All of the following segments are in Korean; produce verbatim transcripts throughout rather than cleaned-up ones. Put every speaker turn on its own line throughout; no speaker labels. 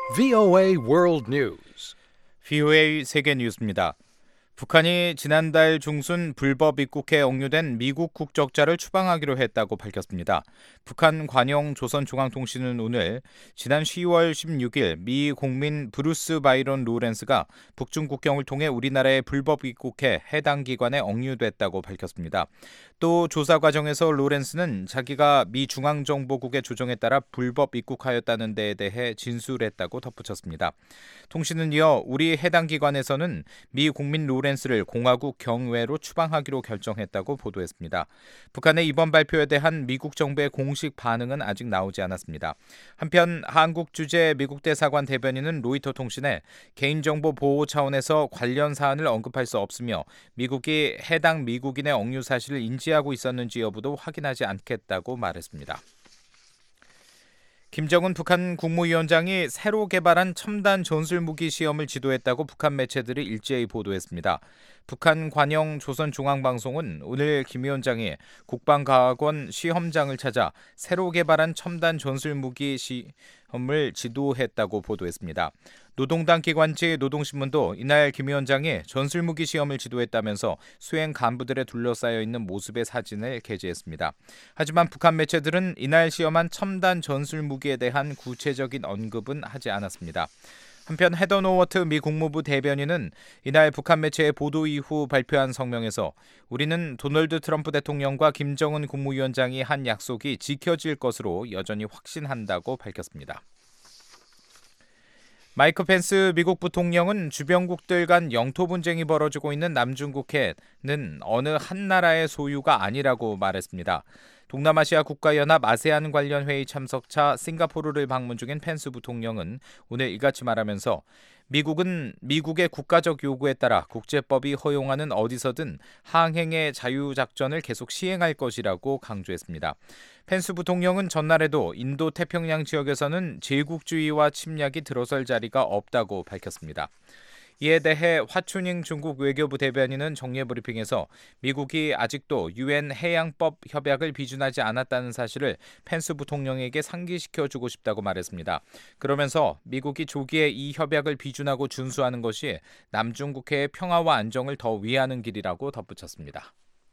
브이오에이 World News.
브이오에이 세계 뉴스입니다. 북한이 지난달 중순 불법 입국해 억류된 미국 국적자를 추방하기로 했다고 밝혔습니다. 북한 관영 조선중앙통신은 오늘 지난 시월 십육일 미 공민 브루스 바이런 로렌스가 북중 국경을 통해 우리나라에 불법 입국해 해당 기관에 억류됐다고 밝혔습니다. 또 조사 과정에서 로렌스는 자기가 미 중앙정보국의 조정에 따라 불법 입국하였다는 데에 대해 진술했다고 덧붙였습니다. 통신은 이어 우리 해당 기관에서는 미 국민 로렌스를 공화국 경외로 추방하기로 결정했다고 보도했습니다. 북한의 이번 발표에 대한 미국 정부의 공식 반응은 아직 나오지 않았습니다. 한편 한국 주재 미국 대사관 대변인은 로이터 통신에 개인정보 보호 차원에서 관련 사안을 언급할 수 없으며 미국이 해당 미국인의 억류 사실을 인지하고 있었는지 여부도 확인하지 않겠다고 말했습니다. 김정은 북한 국무위원장이 새로 개발한 첨단 전술무기 시험을 지도했다고 북한 매체들이 일제히 보도했습니다. 북한 관영 조선중앙방송은 오늘 김 위원장이 국방과학원 시험장을 찾아 새로 개발한 첨단 전술무기 시험을 지도했다고 보도했습니다. 노동당 기관지 노동신문도 이날 김 위원장이 전술무기 시험을 지도했다면서 수행 간부들에 둘러싸여 있는 모습의 사진을 게재했습니다. 하지만 북한 매체들은 이날 시험한 첨단 전술무기에 대한 구체적인 언급은 하지 않았습니다. 한편 헤더 노워트 미 국무부 대변인은 이날 북한 매체의 보도 이후 발표한 성명에서 우리는 도널드 트럼프 대통령과 김정은 국무위원장이 한 약속이 지켜질 것으로 여전히 확신한다고 밝혔습니다. 마이크 펜스 미국 부통령은 주변국들 간 영토 분쟁이 벌어지고 있는 남중국해는 어느 한 나라의 소유가 아니라고 말했습니다. 동남아시아 국가연합 아세안 관련 회의 참석차 싱가포르를 방문 중인 펜스 부통령은 오늘 이같이 말하면서 미국은 미국의 국가적 요구에 따라 국제법이 허용하는 어디서든 항행의 자유작전을 계속 시행할 것이라고 강조했습니다. 펜스 부통령은 전날에도 인도 태평양 지역에서는 제국주의와 침략이 들어설 자리가 없다고 밝혔습니다. 이에 대해 화춘잉 중국 외교부 대변인은 정례 브리핑에서 미국이 아직도 유엔 해양법 협약을 비준하지 않았다는 사실을 펜스 부통령에게 상기시켜주고 싶다고 말했습니다. 그러면서 미국이 조기에 이 협약을 비준하고 준수하는 것이 남중국해의 평화와 안정을 더 위하는 길이라고 덧붙였습니다.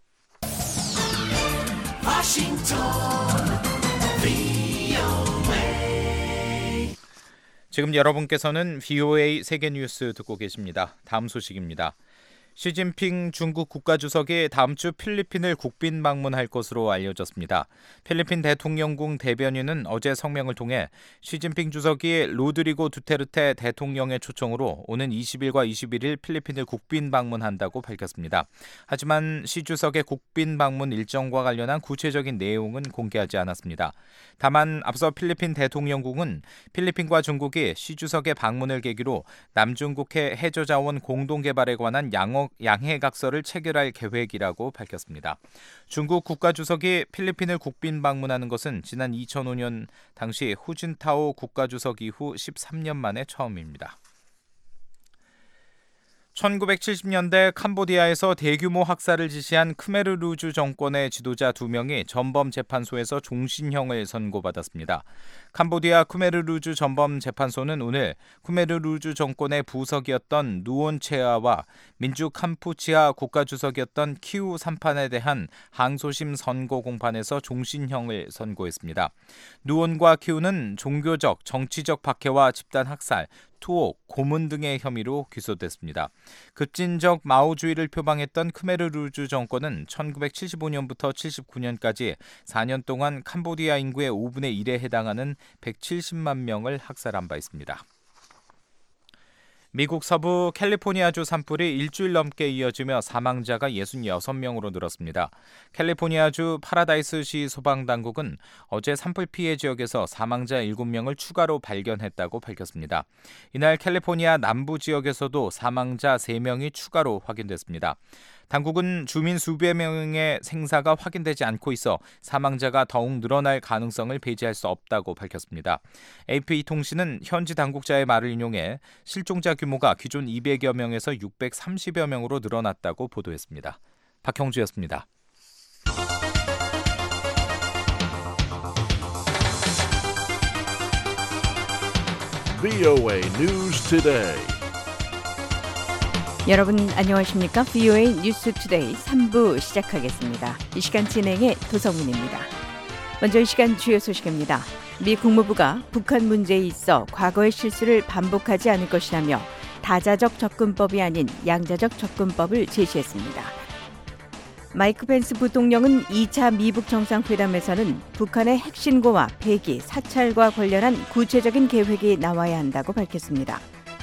지금 여러분께서는 브이오에이 세계뉴스 듣고 계십니다. 다음 소식입니다. 시진핑 중국 국가주석이 다음 주 필리핀을 국빈 방문할 것으로 알려졌습니다. 필리핀 대통령궁 대변인은 어제 성명을 통해 시진핑 주석이 로드리고 두테르테 대통령의 초청으로 오는 이십일과 이십일일 필리핀을 국빈 방문한다고 밝혔습니다. 하지만 시 주석의 국빈 방문 일정과 관련한 구체적인 내용은 공개하지 않았습니다. 다만 앞서 필리핀 대통령궁은 필리핀과 중국이 시 주석의 방문을 계기로 남중국해 해저자원 공동개발에 관한 양어 양해각서를 체결할 계획이라고 밝혔습니다. 중국 국가주석이 필리핀을 국빈 방문하는 것은 지난 이천오년 당시 후진타오 국가주석 이후 십삼년 만에 처음입니다. 천구백칠십년대 캄보디아에서 대규모 학살을 지시한 크메르 루주 정권의 지도자 두 명이 전범재판소에서 종신형을 선고받았습니다. 캄보디아 크메르 루주 전범재판소는 오늘 크메르 루주 정권의 부석이었던 누온체아와 민주 캄푸치아 국가주석이었던 키우 삼판에 대한 항소심 선고 공판에서 종신형을 선고했습니다. 누온과 키우는 종교적, 정치적 박해와 집단 학살, 투옥, 고문 등의 혐의로 기소됐습니다. 급진적 마오주의를 표방했던 크메르 루주 정권은 천구백칠십오년부터 칠십구년까지 사년 동안 캄보디아 인구의 오분의 일에 해당하는 백칠십만 명을 학살한 바 있습니다. 미국 서부 캘리포니아주 산불이 일주일 넘게 이어지며 사망자가 육십육 명으로 늘었습니다. 캘리포니아주 파라다이스시 소방당국은 어제 산불 피해 지역에서 사망자 일곱 명을 추가로 발견했다고 밝혔습니다. 이날 캘리포니아 남부 지역에서도 사망자 세 명이 추가로 확인됐습니다. 당국은 주민 수백 명의 생사가 확인되지 않고 있어 사망자가 더욱 늘어날 가능성을 배제할 수 없다고 밝혔습니다. 에이피통신은 현지 당국자의 말을 인용해 실종자 규모가 기존 이백여 명에서 육백삼십여 명으로 늘어났다고 보도했습니다. 박형주였습니다.
브이오에이 News Today.
여러분 안녕하십니까? 브이오에이 뉴스 투데이 삼 부 시작하겠습니다. 이 시간 진행의 도성민입니다. 먼저 이 시간 주요 소식입니다. 미 국무부가 북한 문제에 있어 과거의 실수를 반복하지 않을 것이라며 다자적 접근법이 아닌 양자적 접근법을 제시했습니다. 마이크 펜스 부통령은 이 차 미북 정상회담에서는 북한의 핵신고와 배기, 사찰과 관련한 구체적인 계획이 나와야 한다고 밝혔습니다.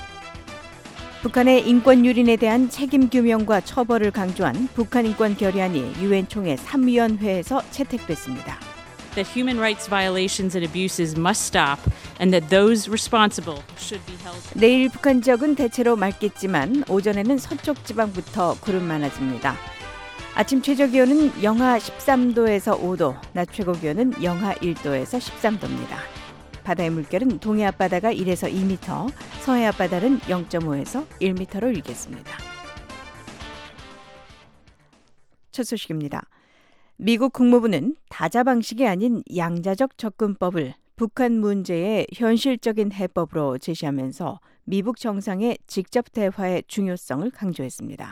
북한의 인권 유린에 대한 책임 규명과 처벌을 강조한 북한 인권 결의안이 유엔 총회 삼 위원회에서 채택됐습니다.
That human rights violations and abuses must stop and that those responsible should be held.
내일 북한 지역은 대체로 맑겠지만 오전에는 서쪽 지방부터 구름 많아집니다. 아침 최저 기온은 영하 십삼 도에서 오 도, 낮 최고 기온은 영하 일 도에서 십삼 도입니다. 바다의 물결은 동해 앞바다가 일에서 이 미터, 서해 앞바다는 영 점 오에서 일 미터로 일겠습니다. 첫 소식입니다. 미국 국무부는 다자 방식이 아닌 양자적 접근법을 북한 문제의 현실적인 해법으로 제시하면서 미북 정상의 직접 대화의 중요성을 강조했습니다.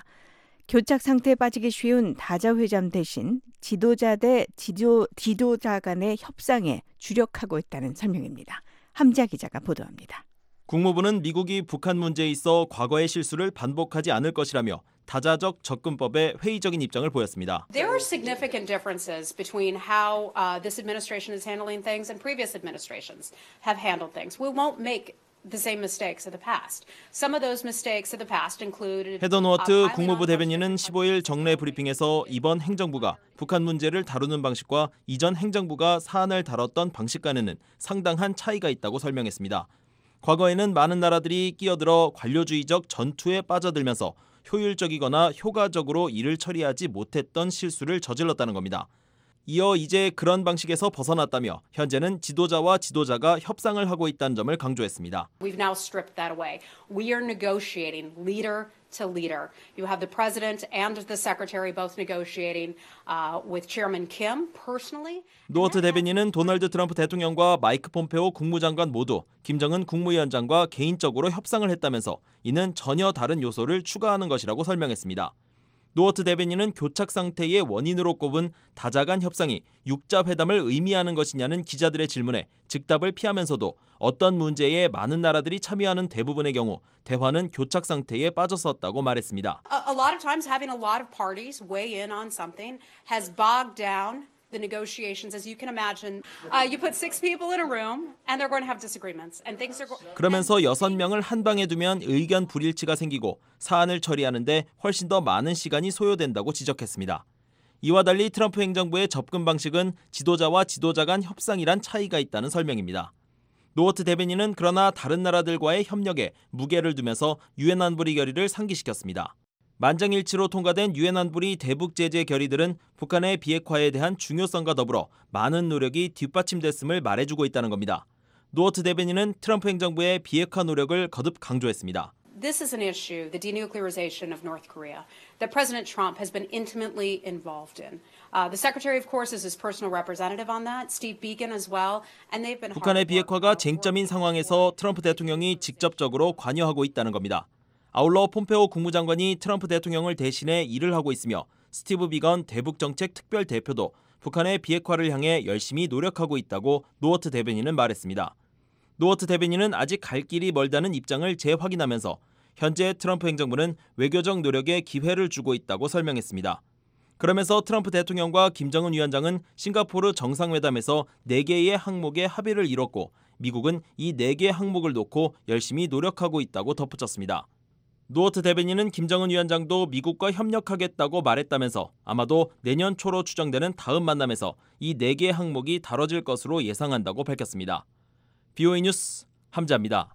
교착 상태에 빠지기 쉬운 다자 회담 대신 지도자 대 지도, 지도자 간의 협상에 주력하고 있다는 설명입니다. 함자 기자가 보도합니다.
국무부는 미국이 북한 문제에 있어 과거의 실수를 반복하지 않을 것이라며 다자적 접근법에 회의적인 입장을 보였습니다.
There are significant differences between how uh, this administration is handling things and previous administrations have handled things. We won't make the same mistakes of the past. Some of those mistakes of the past included.
헤더 노어트 국무부 대변인은 십오 일 정례 브리핑에서 이번 행정부가 북한 문제를 다루는 방식과 이전 행정부가 사안을 다뤘던 방식과는 상당한 차이가 있다고 설명했습니다. 과거에는 많은 나라들이 끼어들어 관료주의적 전투에 빠져들면서 효율적이거나 효과적으로 일을 처리하지 못했던 실수를 저질렀다는 겁니다. 이어 이제 그런 방식에서 벗어났다며 현재는 지도자와 지도자가 협상을 하고 있다는 점을 강조했습니다.
We've now stripped that away. We are negotiating leader to leader. You have the president and the secretary both negotiating uh, with Chairman Kim personally.
노어트 대변인은 도널드 트럼프 대통령과 마이크 폼페오 국무장관 모두 김정은 국무위원장과 개인적으로 협상을 했다면서 이는 전혀 다른 요소를 추가하는 것이라고 설명했습니다. 노어트 대변인은 교착 상태의 원인으로 꼽은 다자 간 협상이 육자 회담을 의미하는 것이냐는 기자들의 질문에 즉답을 피하면서도 어떤 문제에 많은 나라들이 참여하는 대부분의 경우 대화는 교착 상태에 빠졌었다고 말했습니다.
A, a lot of times having a lot of parties weigh in on something has bogged down the negotiations. As you can imagine, uh, you put six people in a room and they're going to have disagreements and things are.
그러면서 여섯 명을 한 방에 두면 의견 불일치가 생기고 사안을 처리하는데 훨씬 더 많은 시간이 소요된다고 지적했습니다. 이와 달리 트럼프 행정부의 접근 방식은 지도자와 지도자 간 협상이란 차이가 있다는 설명입니다. 노어트 대변인은 그러나 다른 나라들과의 협력에 무게를 두면서 유엔 안보리 결의를 상기시켰습니다. 만장일치로 통과된 유엔 안보리 대북 제재 결의들은 북한의 비핵화에 대한 중요성과 더불어 많은 노력이 뒷받침됐음을 말해주고 있다는 겁니다. 노어트 대변인은 트럼프 행정부의 비핵화 노력을 거듭 강조했습니다.
This is an issue, the denuclearization of North Korea, that President Trump has been intimately involved in. Uh, the Secretary, of course, is his personal representative on that, Steve Biegun as well, and they've been.
북한의 비핵화가 쟁점인 상황에서 트럼프 대통령이 직접적으로 관여하고 있다는 겁니다. 아울러 폼페오 국무장관이 트럼프 대통령을 대신해 일을 하고 있으며 스티브 비건 대북정책 특별대표도 북한의 비핵화를 향해 열심히 노력하고 있다고 노어트 대변인은 말했습니다. 노어트 대변인은 아직 갈 길이 멀다는 입장을 재확인하면서 현재 트럼프 행정부는 외교적 노력에 기회를 주고 있다고 설명했습니다. 그러면서 트럼프 대통령과 김정은 위원장은 싱가포르 정상회담에서 네 개의 항목에 합의를 이뤘고 미국은 이 네 개의 항목을 놓고 열심히 노력하고 있다고 덧붙였습니다. 노어트 대변인은 김정은 위원장도 미국과 협력하겠다고 말했다면서 아마도 내년 초로 추정되는 다음 만남에서 이 네 개의 항목이 다뤄질 것으로 예상한다고 밝혔습니다. 브이오에이 뉴스 함자입니다.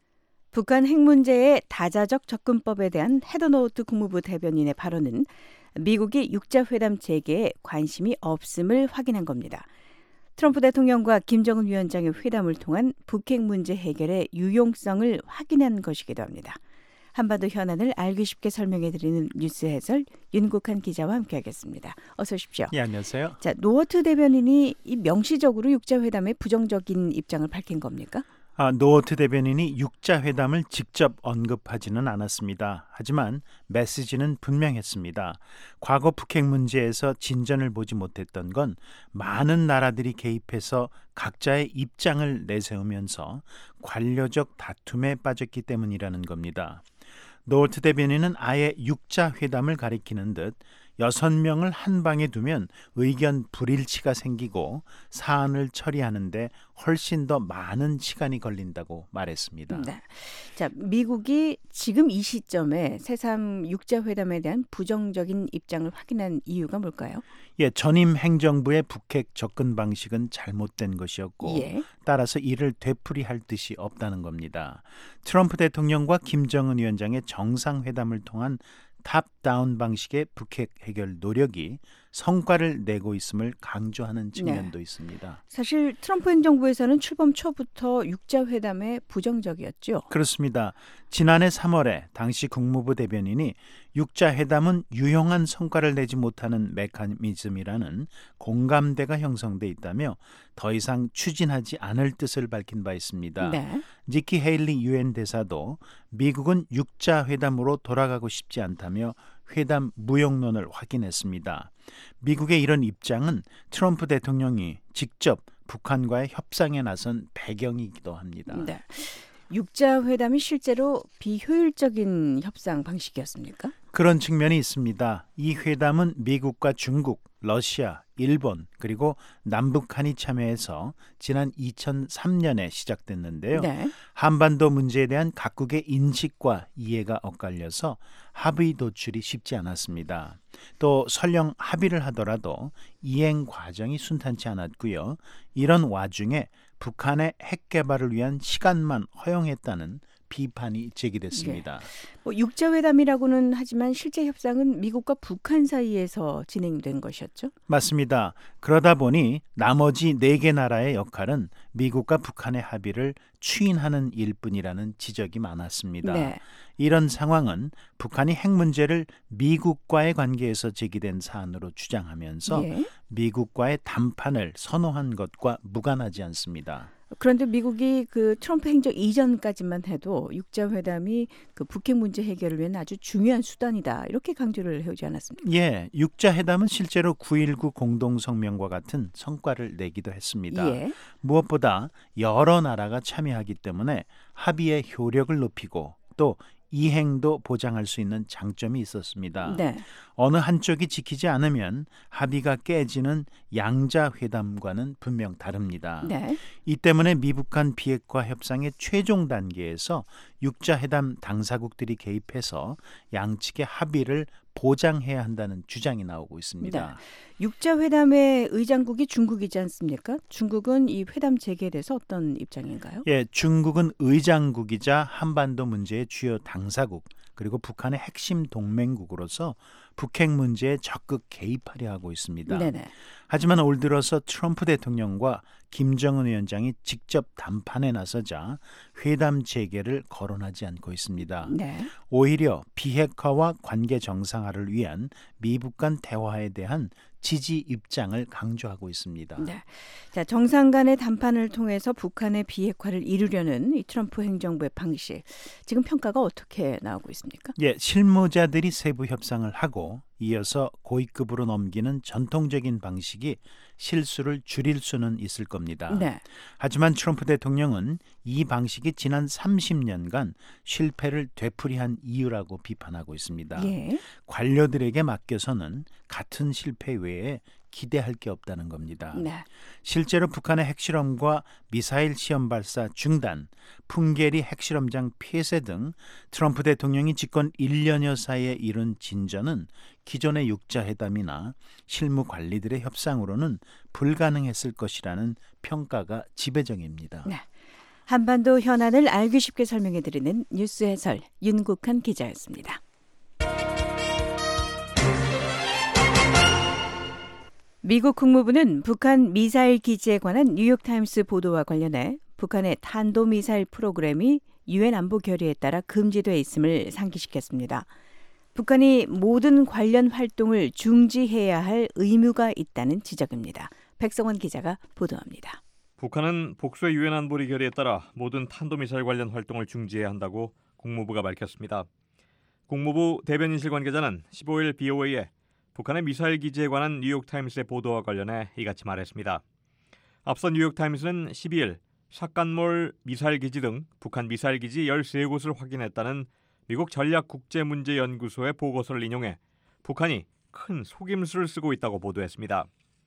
북한 핵 문제의 다자적 접근법에 대한 헤더 노어트 국무부 대변인의 발언은 미국이 육자 회담 재개에 관심이 없음을 확인한 겁니다. 트럼프 대통령과 김정은 위원장의 회담을 통한 북핵 문제 해결의 유용성을 확인한 것이기도 합니다. 한반도 현안을 알기 쉽게 설명해드리는 뉴스 해설 윤국한 기자와 함께하겠습니다. 어서 오십시오.
예, 안녕하세요.
자, 노어트 대변인이 이 명시적으로 육자 회담에 부정적인 입장을 밝힌 겁니까?
아, 노어트 대변인이 육자 회담을 직접 언급하지는 않았습니다. 하지만 메시지는 분명했습니다. 과거 북핵 문제에서 진전을 보지 못했던 건 많은 나라들이 개입해서 각자의 입장을 내세우면서 관료적 다툼에 빠졌기 때문이라는 겁니다. 노어트 대변인은 아예 육자 회담을 가리키는 듯 여섯 명을 한 방에 두면 의견 불일치가 생기고 사안을 처리하는데 훨씬 더 많은 시간이 걸린다고 말했습니다.
네. 자, 미국이 지금 이 시점에 새삼 육자 회담에 대한 부정적인 입장을 확인한 이유가 뭘까요?
예, 전임 행정부의 북핵 접근 방식은 잘못된 것이었고
예.
따라서 이를 되풀이할 뜻이 없다는 겁니다. 트럼프 대통령과 김정은 위원장의 정상회담을 통한 탑다운 방식의 북핵 해결 노력이 성과를 내고 있음을 강조하는 측면도 네. 있습니다.
사실 트럼프 행정부에서는 출범 초부터 육자 회담에 부정적이었죠.
그렇습니다. 지난해 삼월에 당시 국무부 대변인이 육자 회담은 유용한 성과를 내지 못하는 메커니즘이라는 공감대가 형성돼 있다며 더 이상 추진하지 않을 뜻을 밝힌 바 있습니다. 네. 니키 헤일리 유엔 대사도 미국은 육자 회담으로 돌아가고 싶지 않다며 회담 무용론을 확인했습니다. 미국의 이런 입장은 트럼프 대통령이 직접 북한과의 협상에 나선 배경이기도 합니다.
네. 육자 회담이 실제로 비효율적인 협상 방식이었습니까?
그런 측면이 있습니다. 이 회담은 미국과 중국, 러시아, 일본 그리고 남북한이 참여해서 지난 이천삼 년에 시작됐는데요. 네. 한반도 문제에 대한 각국의 인식과 이해가 엇갈려서 합의 도출이 쉽지 않았습니다. 또 설령 합의를 하더라도 이행 과정이 순탄치 않았고요. 이런 와중에 북한의 핵 개발을 위한 시간만 허용했다는 비판이 제기됐습니다.
네. 뭐 육자 회담이라고는 하지만 실제 협상은 미국과 북한 사이에서 진행된 것이었죠?
맞습니다. 그러다 보니 나머지 네 개 나라의 역할은 미국과 북한의 합의를 추인하는 일뿐이라는 지적이 많았습니다. 네. 이런 상황은 북한이 핵 문제를 미국과의 관계에서 제기된 사안으로 주장하면서 예. 미국과의 담판을 선호한 것과 무관하지 않습니다.
그런데 미국이 그 트럼프 행정 이전까지만 해도 육자 회담이 그 북핵 문제 해결을 위한 아주 중요한 수단이다 이렇게 강조를 해오지 않았습니까?
예, 육자 회담은 실제로 구일구 공동성명과 같은 성과를 내기도 했습니다. 예. 무엇보다 여러 나라가 참여하기 때문에 합의의 효력을 높이고 또 이행도 보장할 수 있는 장점이 있었습니다. 네. 어느 한쪽이 지키지 않으면 합의가 깨지는 양자 회담과는 분명 다릅니다. 네. 이 때문에 미북 간 비핵화 협상의 최종 단계에서 육자 회담 당사국들이 개입해서 양측의 합의를 보장해야 한다는 주장이 나오고 있습니다.
네. 육자 회담의 의장국이 중국이지 않습니까? 중국은 이 회담 재개에 대해서 어떤 입장인가요?
예, 중국은 의장국이자 한반도 문제의 주요 당사국 그리고 북한의 핵심 동맹국으로서 북핵 문제에 적극 개입하려 하고 있습니다. 네네. 하지만 올 들어서 트럼프 대통령과 김정은 위원장이 직접 담판에 나서자 회담 재개를 거론하지 않고 있습니다. 네. 오히려 비핵화와 관계 정상화를 위한 미북 간 대화에 대한 지지 입장을 강조하고 있습니다.
네. 자, 정상 간의 담판을 통해서 북한의 비핵화를 이루려는 이 트럼프 행정부의 방식, 지금 평가가 어떻게 나오고 있습니까?
예, 실무자들이 세부 협상을 하고 이어서 고위급으로 넘기는 전통적인 방식이 실수를 줄일 수는 있을 겁니다. 네. 하지만 트럼프 대통령은 이 방식이 지난 삼십 년간 실패를 되풀이한 이유라고 비판하고 있습니다. 예. 관료들에게 맡겨서는 같은 실패 외에 기대할 게 없다는 겁니다. 네. 실제로 북한의 핵실험과 미사일 시험 발사 중단, 풍계리 핵실험장 폐쇄 등 트럼프 대통령이 집권 일 년여 사이에 이룬 진전은 기존의 육자 회담이나 실무 관리들의 협상으로는 불가능했을 것이라는 평가가 지배적입니다.
네. 한반도 현안을 알기 쉽게 설명해드리는 뉴스 해설 윤국한 기자였습니다. 미국 국무부는 북한 미사일 기지에 관한 뉴욕타임스 보도와 관련해 북한의 탄도미사일 프로그램이 유엔 안보 결의에 따라 금지돼 있음을 상기시켰습니다. 북한이 모든 관련 활동을 중지해야 할 의무가 있다는 지적입니다. 백성원 기자가 보도합니다.
북한은 복수의 유엔 안보리 결의에 따라 모든 탄도미사일 관련 활동을 중지해야 한다고 국무부가 밝혔습니다. 국무부 대변인실 관계자는 십오일 비오에이에 북한의 미사일 기지에 관한 뉴욕타임스의 보도와 관련해 이같이 말했습니다. 앞서 뉴욕타임스는 십이일 샷간몰 미사일 기지 등 북한 미사일 기지 열세 곳을 확인했다는 미국 전략국제문제연구소의 보고서를 인용해 북한이 큰 속임수를 쓰고 있다고 보도했습니다.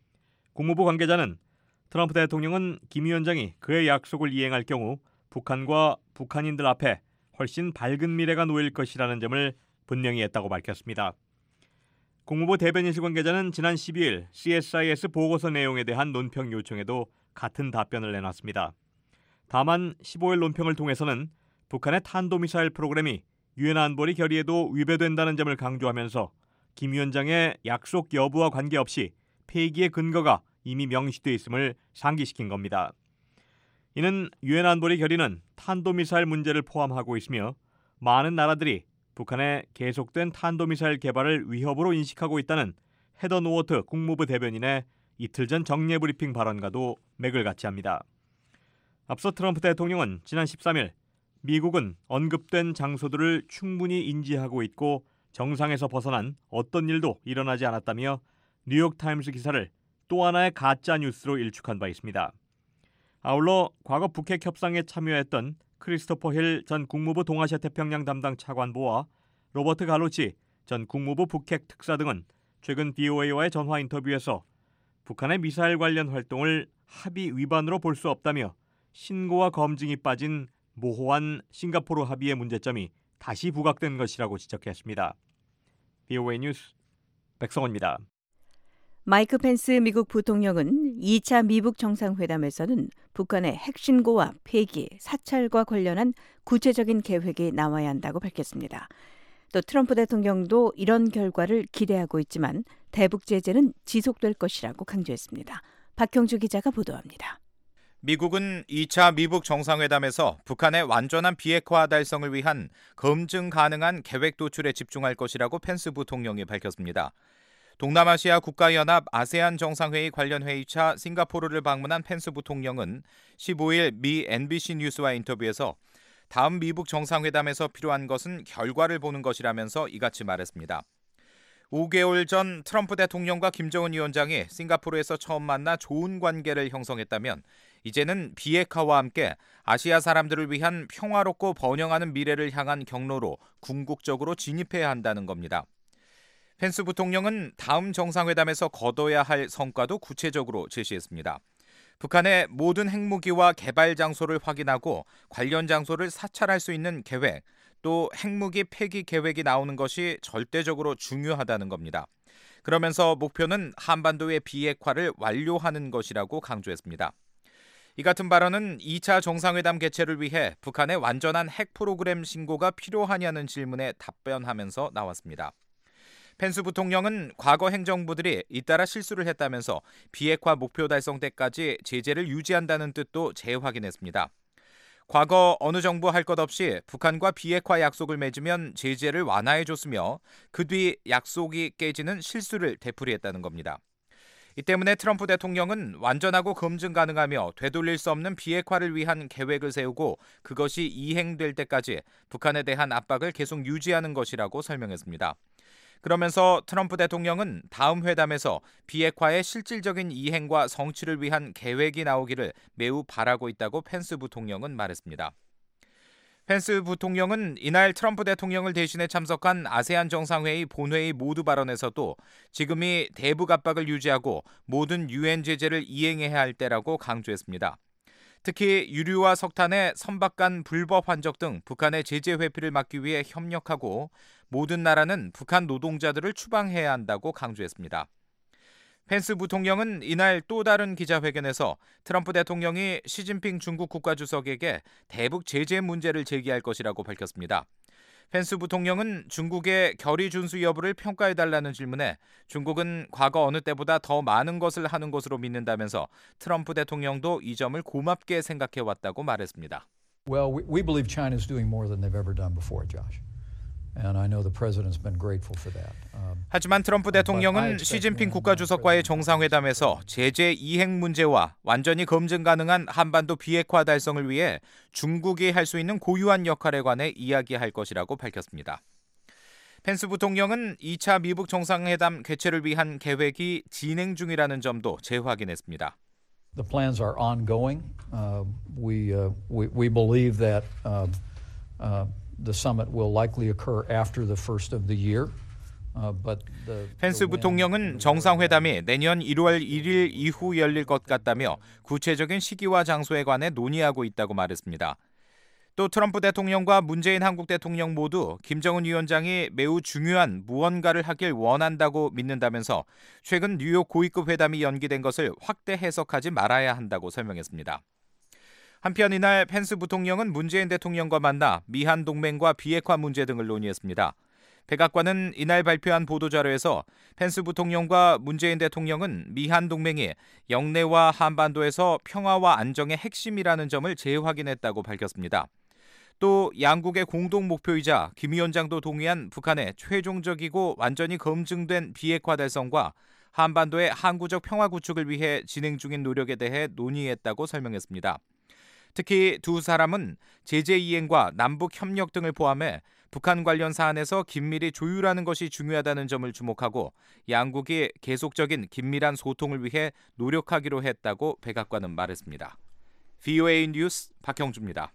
국무부 관계자는 트럼프 대통령은 김 위원장이 그의 약속을 이행할 경우 북한과 북한인들 앞에 훨씬 밝은 미래가 놓일 것이라는 점을 분명히 했다고 밝혔습니다. 국무부 대변인실 관계자는 지난 십이일 씨에스아이에스 보고서 내용에 대한 논평 요청에도 같은 답변을 내놨습니다. 다만 십오일 논평을 통해서는 북한의 탄도미사일 프로그램이 유엔 안보리 결의에도 위배된다는 점을 강조하면서 김 위원장의 약속 여부와 관계없이 폐기의 근거가 이미 명시돼 있음을 상기시킨 겁니다. 이는 유엔 안보리 결의는 탄도미사일 문제를 포함하고 있으며 많은 나라들이 북한의 계속된 탄도미사일 개발을 위협으로 인식하고 있다는 헤더 노워트 국무부 대변인의 이틀 전 정례 브리핑 발언과도 맥을 같이 합니다. 앞서 트럼프 대통령은 지난 십삼일 미국은 언급된 장소들을 충분히 인지하고 있고 정상에서 벗어난 어떤 일도 일어나지 않았다며 뉴욕타임스 기사를 또 하나의 가짜 뉴스로 일축한 바 있습니다. 아울러 과거 북핵 협상에 참여했던 크리스토퍼 힐 전 국무부 동아시아 태평양 담당 차관보와 로버트 갈로치 전 국무부 북핵 특사 등은 최근 비오에이와의 전화 인터뷰에서 북한의 미사일 관련 활동을 합의 위반으로 볼 수 없다며 신고와 검증이 빠진 모호한 싱가포르 합의의 문제점이 다시 부각된 것이라고 지적했습니다. 비오에이 뉴스 백성원입니다.
마이크 펜스 미국 부통령은 이 차 미북 정상회담에서는 북한의 핵신고와 폐기, 사찰과 관련한 구체적인 계획이 나와야 한다고 밝혔습니다. 또 트럼프 대통령도 이런 결과를 기대하고 있지만 대북 제재는 지속될 것이라고 강조했습니다. 박형주 기자가 보도합니다.
미국은 이 차 미북 정상회담에서 북한의 완전한 비핵화 달성을 위한 검증 가능한 계획 도출에 집중할 것이라고 펜스 부통령이 밝혔습니다. 동남아시아 국가연합 아세안 정상회의 관련 회의차 싱가포르를 방문한 펜스 부통령은 십오일 미 엔비씨 뉴스와 인터뷰에서 다음 미북 정상회담에서 필요한 것은 결과를 보는 것이라면서 이같이 말했습니다. 오 개월 전 트럼프 대통령과 김정은 위원장이 싱가포르에서 처음 만나 좋은 관계를 형성했다면 이제는 비핵화와 함께 아시아 사람들을 위한 평화롭고 번영하는 미래를 향한 경로로 궁극적으로 진입해야 한다는 겁니다. 펜스 부통령은 다음 정상회담에서 거둬야 할 성과도 구체적으로 제시했습니다. 북한의 모든 핵무기와 개발 장소를 확인하고 관련 장소를 사찰할 수 있는 계획, 또 핵무기 폐기 계획이 나오는 것이 절대적으로 중요하다는 겁니다. 그러면서 목표는 한반도의 비핵화를 완료하는 것이라고 강조했습니다. 이 같은 발언은 이 차 정상회담 개최를 위해 북한의 완전한 핵 프로그램 신고가 필요하냐는 질문에 답변하면서 나왔습니다. 펜스 부통령은 과거 행정부들이 잇따라 실수를 했다면서 비핵화 목표 달성 때까지 제재를 유지한다는 뜻도 재확인했습니다. 과거 어느 정부 할 것 없이 북한과 비핵화 약속을 맺으면 제재를 완화해줬으며 그 뒤 약속이 깨지는 실수를 되풀이했다는 겁니다. 이 때문에 트럼프 대통령은 완전하고 검증 가능하며 되돌릴 수 없는 비핵화를 위한 계획을 세우고 그것이 이행될 때까지 북한에 대한 압박을 계속 유지하는 것이라고 설명했습니다. 그러면서 트럼프 대통령은 다음 회담에서 비핵화의 실질적인 이행과 성취를 위한 계획이 나오기를 매우 바라고 있다고 펜스 부통령은 말했습니다. 펜스 부통령은 이날 트럼프 대통령을 대신해 참석한 아세안 정상회의 본회의 모두 발언에서도 지금이 대북 압박을 유지하고 모든 유엔 제재를 이행해야 할 때라고 강조했습니다. 특히 유류와 석탄의 선박간 불법 환적 등 북한의 제재 회피를 막기 위해 협력하고 모든 나라는 북한 노동자들을 추방해야 한다고 강조했습니다. 펜스 부통령은 이날 또 다른 기자회견에서 트럼프 대통령이 시진핑 중국 국가주석에게 대북 제재 문제를 제기할 것이라고 밝혔습니다. 펜스 부통령은 중국의 결의 준수 여부를 평가해달라는 질문에 중국은 과거 어느 때보다 더 많은 것을 하는 것으로 믿는다면서 트럼프 대통령도 이 점을 고맙게 생각해왔다고 말했습니다.
Well, we, we believe China is doing more than they've ever done before, Josh. And I know the president's been grateful for that. Um,
하지만 트럼프 대통령은 시진핑 국가주석과의 정상회담에서 제재 이행 문제와 완전히 검증 가능한 한반도 비핵화 달성을 위해 중국이 할 수 있는 고유한 역할에 관해 이야기할 것이라고 밝혔습니다. 펜스 부통령은 이 차 미북 정상회담 개최를 위한 계획이 진행 중이라는 점도 재확인했습니다.
The plans are ongoing. Uh, we, uh, we we believe that uh, uh, the summit will likely occur after the first of the year. Uh, but the,
펜스 부통령은 정상회담이 내년 일월 일일 이후 열릴 것 같다며 구체적인 시기와 장소에 관해 논의하고 있다고 말했습니다. 또 트럼프 대통령과 문재인 한국 대통령 모두 김정은 위원장이 매우 중요한 무언가를 하길 원한다고 믿는다면서 최근 뉴욕 고위급 회담이 연기된 것을 확대 해석하지 말아야 한다고 설명했습니다. 한편 이날 펜스 부통령은 문재인 대통령과 만나 미한 동맹과 비핵화 문제 등을 논의했습니다. 백악관은 이날 발표한 보도자료에서 펜스 부통령과 문재인 대통령은 미한 동맹이 영내와 한반도에서 평화와 안정의 핵심이라는 점을 재확인했다고 밝혔습니다. 또 양국의 공동 목표이자 김 위원장도 동의한 북한의 최종적이고 완전히 검증된 비핵화 달성과 한반도의 항구적 평화 구축을 위해 진행 중인 노력에 대해 논의했다고 설명했습니다. 특히 두 사람은 제재 이행과 남북 협력 등을 포함해 북한 관련 사안에서 긴밀히 조율하는 것이 중요하다는 점을 주목하고 양국이 계속적인 긴밀한 소통을 위해 노력하기로 했다고 백악관은 말했습니다. 브이오에이 뉴스 박형주입니다.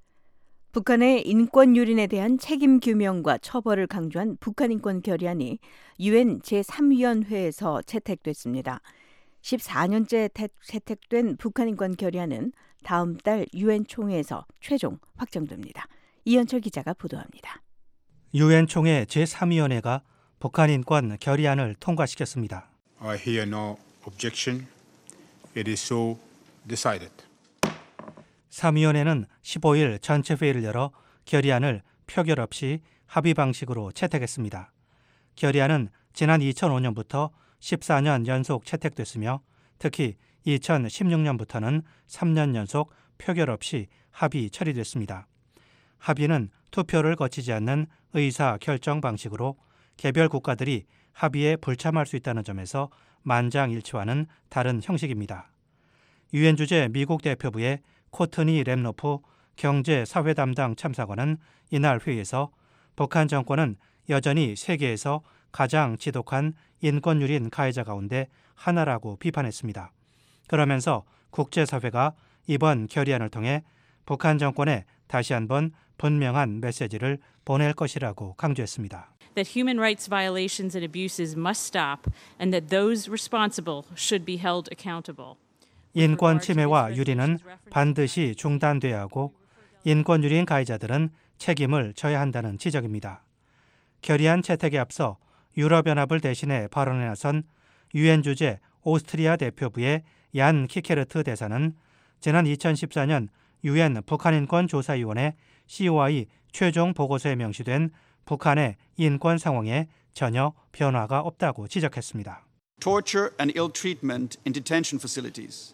북한의 인권 유린에 대한 책임 규명과 처벌을 강조한 북한 인권 결의안이 유엔 제삼 위원회에서 채택됐습니다. 십사 년째 채택된 북한 인권 결의안은 다음 달 유엔 총회에서 최종 확정됩니다. 이현철 기자가 보도합니다.
유엔 총회 제삼 위원회가 북한 인권 결의안을 통과시켰습니다.
I hear no objection. It is so decided.
삼 위원회는 십오일 전체 회의를 열어 결의안을 표결 없이 합의 방식으로 채택했습니다. 결의안은 지난 이천오 년부터 십사 년 연속 채택됐으며 특히 이천십육 년부터는 삼 년 연속 표결 없이 합의 처리됐습니다. 합의는 투표를 거치지 않는 의사 결정 방식으로 개별 국가들이 합의에 불참할 수 있다는 점에서 만장일치와는 다른 형식입니다. 유엔 주재 미국 대표부의 코트니 램노프 경제사회 담당 참사관은 이날 회의에서 북한 정권은 여전히 세계에서 가장 지독한 인권유린 가해자 가운데 하나라고 비판했습니다. 그러면서 국제사회가 이번 결의안을 통해 북한 정권에 다시 한번 분명한 메시지를 보낼 것이라고 강조했습니다.
That human rights violations and abuses must stop and that those responsible should be held accountable.
인권 침해와 유린은 반드시 중단돼야 하고 인권 유린 가해자들은 책임을 져야 한다는 지적입니다. 결의안 채택에 앞서 유럽연합을 대신해 발언에 나선 유엔 주재 오스트리아 대표부의 얀 키케르트 대사는 지난 이천십사 년 유엔 북한인권조사위원회 씨오아이 최종 보고서에 명시된 북한의 인권 상황에 전혀 변화가 없다고 지적했습니다.
Torture and ill treatment in detention facilities.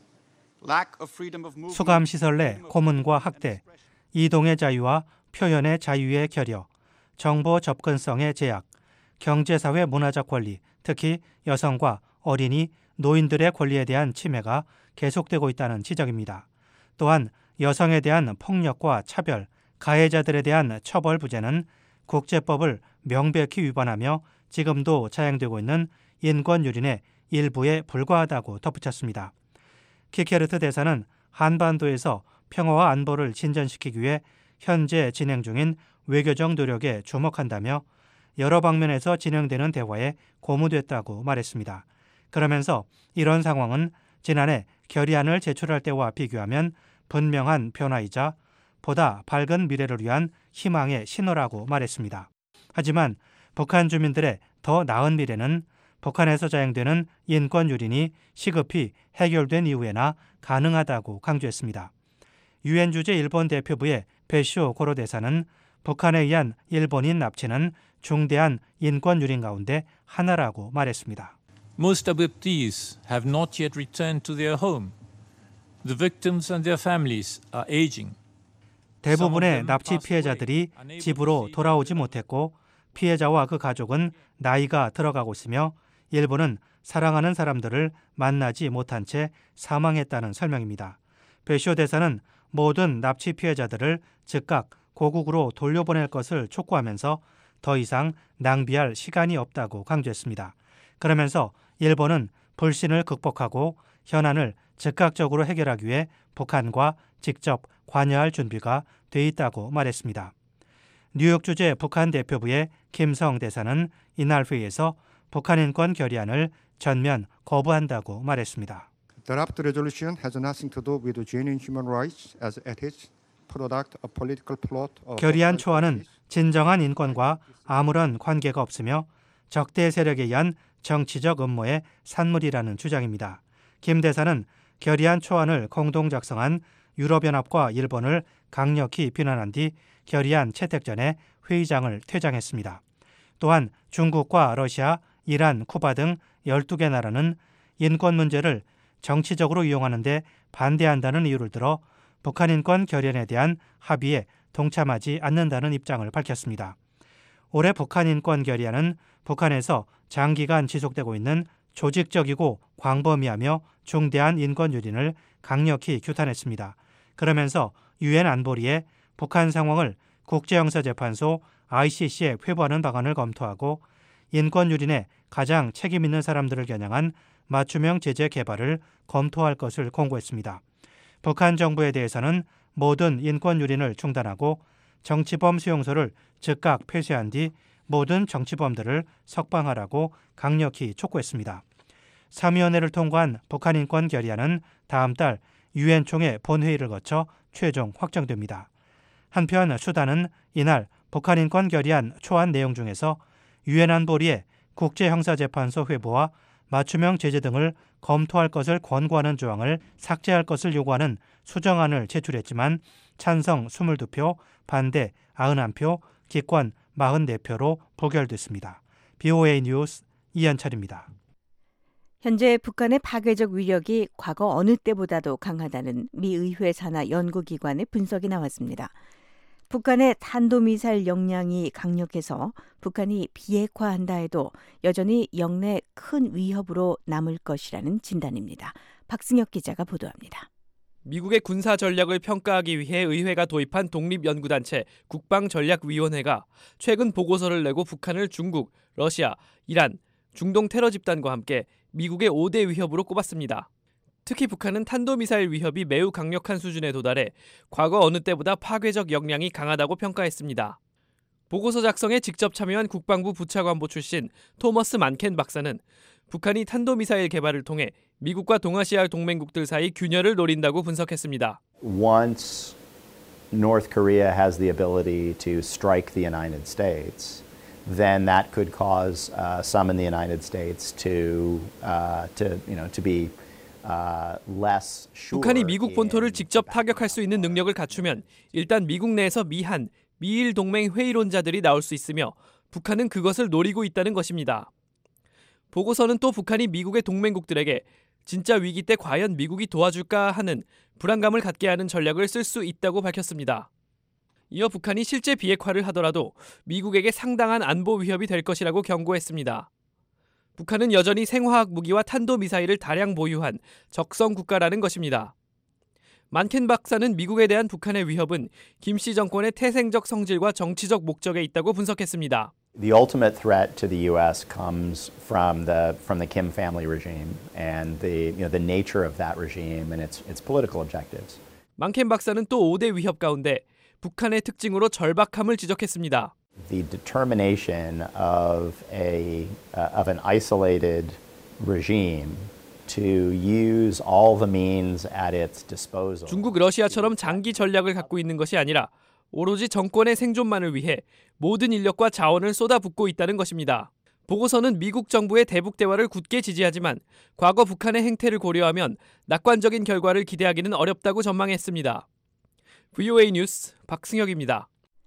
수감시설 내 고문과 학대, 이동의 자유와 표현의 자유의 결여, 정보 접근성의 제약, 경제사회 문화적 권리, 특히 여성과 어린이, 노인들의 권리에 대한 침해가 계속되고 있다는 지적입니다. 또한 여성에 대한 폭력과 차별, 가해자들에 대한 처벌 부재는 국제법을 명백히 위반하며 지금도 자행되고 있는 인권 유린의 일부에 불과하다고 덧붙였습니다. 키케르트 대사는 한반도에서 평화와 안보를 진전시키기 위해 현재 진행 중인 외교적 노력에 주목한다며 여러 방면에서 진행되는 대화에 고무됐다고 말했습니다. 그러면서 이런 상황은 지난해 결의안을 제출할 때와 비교하면 분명한 변화이자 보다 밝은 미래를 위한 희망의 신호라고 말했습니다. 하지만 북한 주민들의 더 나은 미래는 북한에서 자행되는 인권 유린이 시급히 해결된 이후에나 가능하다고 강조했습니다. 유엔 주재 일본 대표부의 베쇼 고로 대사는 북한에 의한 일본인 납치는 중대한 인권 유린 가운데 하나라고 말했습니다.
Most abductees have not yet returned to their home. The victims and their families are aging.
대부분의 납치 피해자들이 집으로 돌아오지 못했고 피해자와 그 가족은 나이가 들어가고 있으며 일부는 사랑하는 사람들을 만나지 못한 채 사망했다는 설명입니다. 베쇼 대사는 모든 납치 피해자들을 즉각 고국으로 돌려보낼 것을 촉구하면서 더 이상 낭비할 시간이 없다고 강조했습니다. 그러면서 일본은 불신을 극복하고 현안을 즉각적으로 해결하기 위해 북한과 직접 관여할 준비가 돼 있다고 말했습니다. 뉴욕 주재 북한 대표부의 김성 대사는 이날 회의에서 북한 인권 결의안을 전면 거부한다고 말했습니다.
The draft resolution has nothing to do with genuine human rights as it is product of political plot.
결의안 초안은 진정한 인권과 아무런 관계가 없으며 적대 세력에 의한 정치적 음모의 산물이라는 주장입니다. 김 대사는 결의안 초안을 공동 작성한 유럽연합과 일본을 강력히 비난한 뒤 결의안 채택 전에 회의장을 퇴장했습니다. 또한 중국과 러시아, 이란, 쿠바 등 열두 개 나라는 인권 문제를 정치적으로 이용하는 데 반대한다는 이유를 들어 북한 인권 결의안에 대한 합의에 동참하지 않는다는 입장을 밝혔습니다. 올해 북한 인권 결의안은 북한에서 장기간 지속되고 있는 조직적이고 광범위하며 중대한 인권 유린을 강력히 규탄했습니다. 그러면서 유엔 안보리에 북한 상황을 국제형사재판소 아이씨씨에 회부하는 방안을 검토하고 인권 유린에 가장 책임 있는 사람들을 겨냥한 맞춤형 제재 개발을 검토할 것을 공고했습니다. 북한 정부에 대해서는 모든 인권 유린을 중단하고 정치범 수용소를 즉각 폐쇄한 뒤 모든 정치범들을 석방하라고 강력히 촉구했습니다. 삼위원회를 통과한 북한 인권 결의안은 다음 달 유엔 총회 본회의를 거쳐 최종 확정됩니다. 한편 수단은 이날 북한 인권 결의안 초안 내용 중에서 유엔 안보리에 국제형사재판소 회부와 맞춤형 제재 등을 검토할 것을 권고하는 조항을 삭제할 것을 요구하는 수정안을 제출했지만 찬성 이십이 표, 반대 구십일 표, 기권 사십사 표로 부결됐습니다. 비오에이 뉴스 이현철입니다.
현재 북한의 파괴적 위력이 과거 어느 때보다도 강하다는 미 의회 산하 연구기관의 분석이 나왔습니다. 북한의 탄도미사일 역량이 강력해서 북한이 비핵화한다 해도 여전히 영내 큰 위협으로 남을 것이라는 진단입니다. 박승혁 기자가 보도합니다.
미국의 군사 전략을 평가하기 위해 의회가 도입한 독립연구단체 국방전략위원회가 최근 보고서를 내고 북한을 중국, 러시아, 이란, 중동 테러 집단과 함께 미국의 오 대 위협으로 꼽았습니다. 특히 북한은 탄도미사일 위협이 매우 강력한 수준에 도달해 과거 어느 때보다 파괴적 역량이 강하다고 평가했습니다. 보고서 작성에 직접 참여한 국방부 부차관보 출신 토머스 만켄 박사는 북한이 탄도미사일 개발을 통해 미국과 동아시아 동맹국들 사이 균열을 노린다고 분석했습니다.
Once North Korea has the ability to strike the United States, then that could cause uh, some in the United States to, uh, to, you know, to be uh, less sure.
북한이 미국 본토를 직접 타격할 수 있는 능력을 갖추면 일단 미국 내에서 미한, 미일 동맹 회의론자들이 나올 수 있으며 북한은 그것을 노리고 있다는 것입니다. 보고서는 또 북한이 미국의 동맹국들에게 진짜 위기 때 과연 미국이 도와줄까 하는 불안감을 갖게 하는 전략을 쓸 수 있다고 밝혔습니다. 이어 북한이 실제 비핵화를 하더라도 미국에게 상당한 안보 위협이 될 것이라고 경고했습니다. 북한은 여전히 생화학 무기와 탄도미사일을 다량 보유한 적성 국가라는 것입니다. 만켄 박사는 미국에 대한 북한의 위협은 김씨 정권의 태생적 성질과 정치적 목적에 있다고 분석했습니다.
The ultimate threat to the U S comes from the from the Kim family regime and the you know the nature of that regime and its its political objectives.
만켄 박사는 또 오 대 위협 가운데 북한의 특징으로 절박함을 지적했습니다.
The determination of a uh, of an isolated regime to use all the means at its disposal.
중국, 러시아처럼 장기 전략을 갖고 있는 것이 아니라 오로지 정권의 생존만을 위해 모든 인력과 자원을 쏟아붓고 있다는 것입니다. 보고서는 미국 정부의 대북 대화를 굳게 지지하지만 과거 북한의 행태를 고려하면 낙관적인 결과를 기대하기는 어렵다고 전망했습니다. 브이오에이 뉴스 박승혁입니다.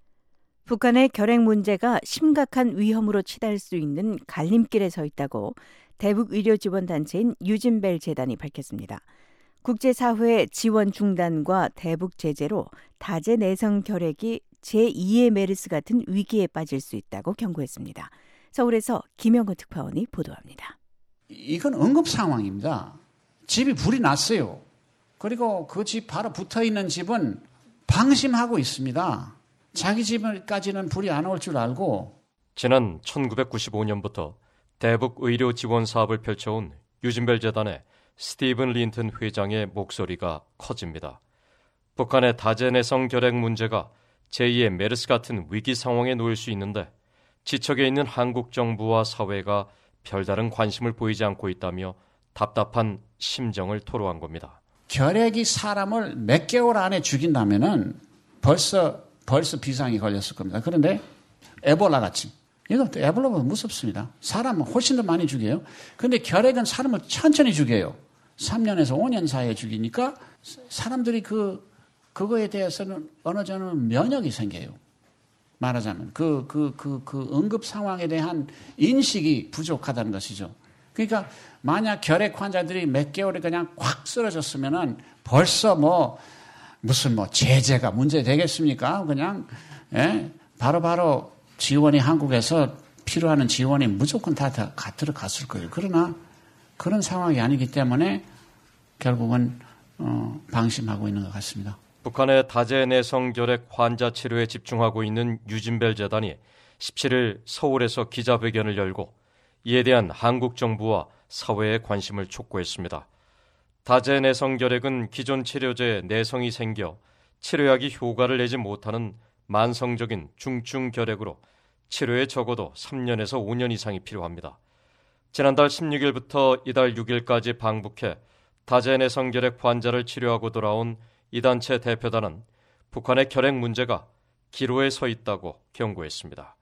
북한의 결핵 문제가 심각한 위험으로 치달을 수 있는 갈림길에 서 있다고 대북의료지원단체인 유진벨 재단이 밝혔습니다. 국제사회의 지원 중단과 대북 제재로 다제 내성 결핵이 제이의 메르스 같은 위기에 빠질 수 있다고 경고했습니다. 서울에서 김영건 특파원이 보도합니다.
이건 응급 상황입니다. 집이 불이 났어요. 그리고 그 집 바로 붙어있는 집은 방심하고 있습니다. 자기 집까지는 불이 안 올 줄 알고.
지난 천구백구십오 년부터 대북 의료 지원 사업을 펼쳐온 유진벨 재단의 스티븐 린튼 회장의 목소리가 커집니다. 북한의 다재내성 결핵 문제가 제이의 메르스 같은 위기 상황에 놓일 수 있는데 지척에 있는 한국 정부와 사회가 별다른 관심을 보이지 않고 있다며 답답한 심정을 토로한 겁니다.
결핵이 사람을 몇 개월 안에 죽인다면은 벌써 벌써 비상이 걸렸을 겁니다. 그런데 에볼라 같이 이것도 에볼라보다 무섭습니다. 사람은 훨씬 더 많이 죽여요. 그런데 결핵은 사람을 천천히 죽여요. 삼 년에서 오 년 사이에 죽이니까 사람들이 그 그거에 대해서는 어느 정도 면역이 생겨요. 말하자면 그 그 그 그 응급 상황에 대한 인식이 부족하다는 것이죠. 그러니까 만약 결핵 환자들이 몇 개월에 그냥 확 쓰러졌으면은 벌써 뭐 무슨 뭐 제재가 문제 되겠습니까? 그냥 예? 바로바로 지원이 한국에서 필요한 지원이 무조건 다, 다 들어갔을 거예요. 그러나 그런 상황이 아니기 때문에 결국은 어, 방심하고 있는 것 같습니다.
북한의 다재내성 결핵 환자 치료에 집중하고 있는 유진벨 재단이 십칠 일 서울에서 기자회견을 열고 이에 대한 한국 정부와 사회의 관심을 촉구했습니다. 다재내성 결핵은 기존 치료제에 내성이 생겨 치료약이 효과를 내지 못하는 만성적인 중증 결핵으로 치료에 적어도 삼 년에서 오 년 이상이 필요합니다. 지난달 십육 일부터 이달 육 일까지 방북해 다재내성 결핵 환자를 치료하고 돌아온 이 단체 대표단은 북한의 결핵 문제가 기로에 서 있다고 경고했습니다.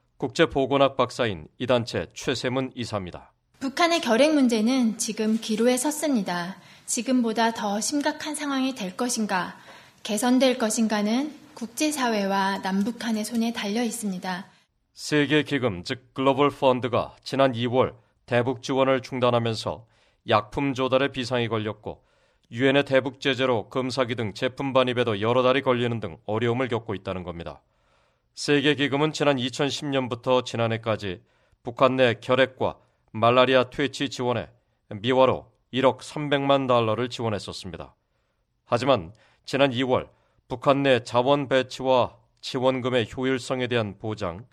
국제보건학 박사인 이 단체 최세문 이사입니다.
북한의 결핵 문제는 지금 기로에 섰습니다. 지금보다 더 심각한 상황이 될 것인가, 개선될 것인가는 국제사회와 남북한의 손에 달려 있습니다.
세계기금, 즉 글로벌 펀드가 지난 이월 대북 지원을 중단하면서 약품 조달에 비상이 걸렸고 유엔의 대북 제재로 금사기 등 제품 반입에도 여러 달이 걸리는 등 어려움을 겪고 있다는 겁니다. 세계기금은 지난 이천십 년부터 지난해까지 북한 내 결핵과 말라리아 퇴치 지원에 미화로 일억 삼백만 달러를 지원했었습니다. 하지만 지난 이월 북한 내 자원 배치와 지원금의 효율성에 대한 보장,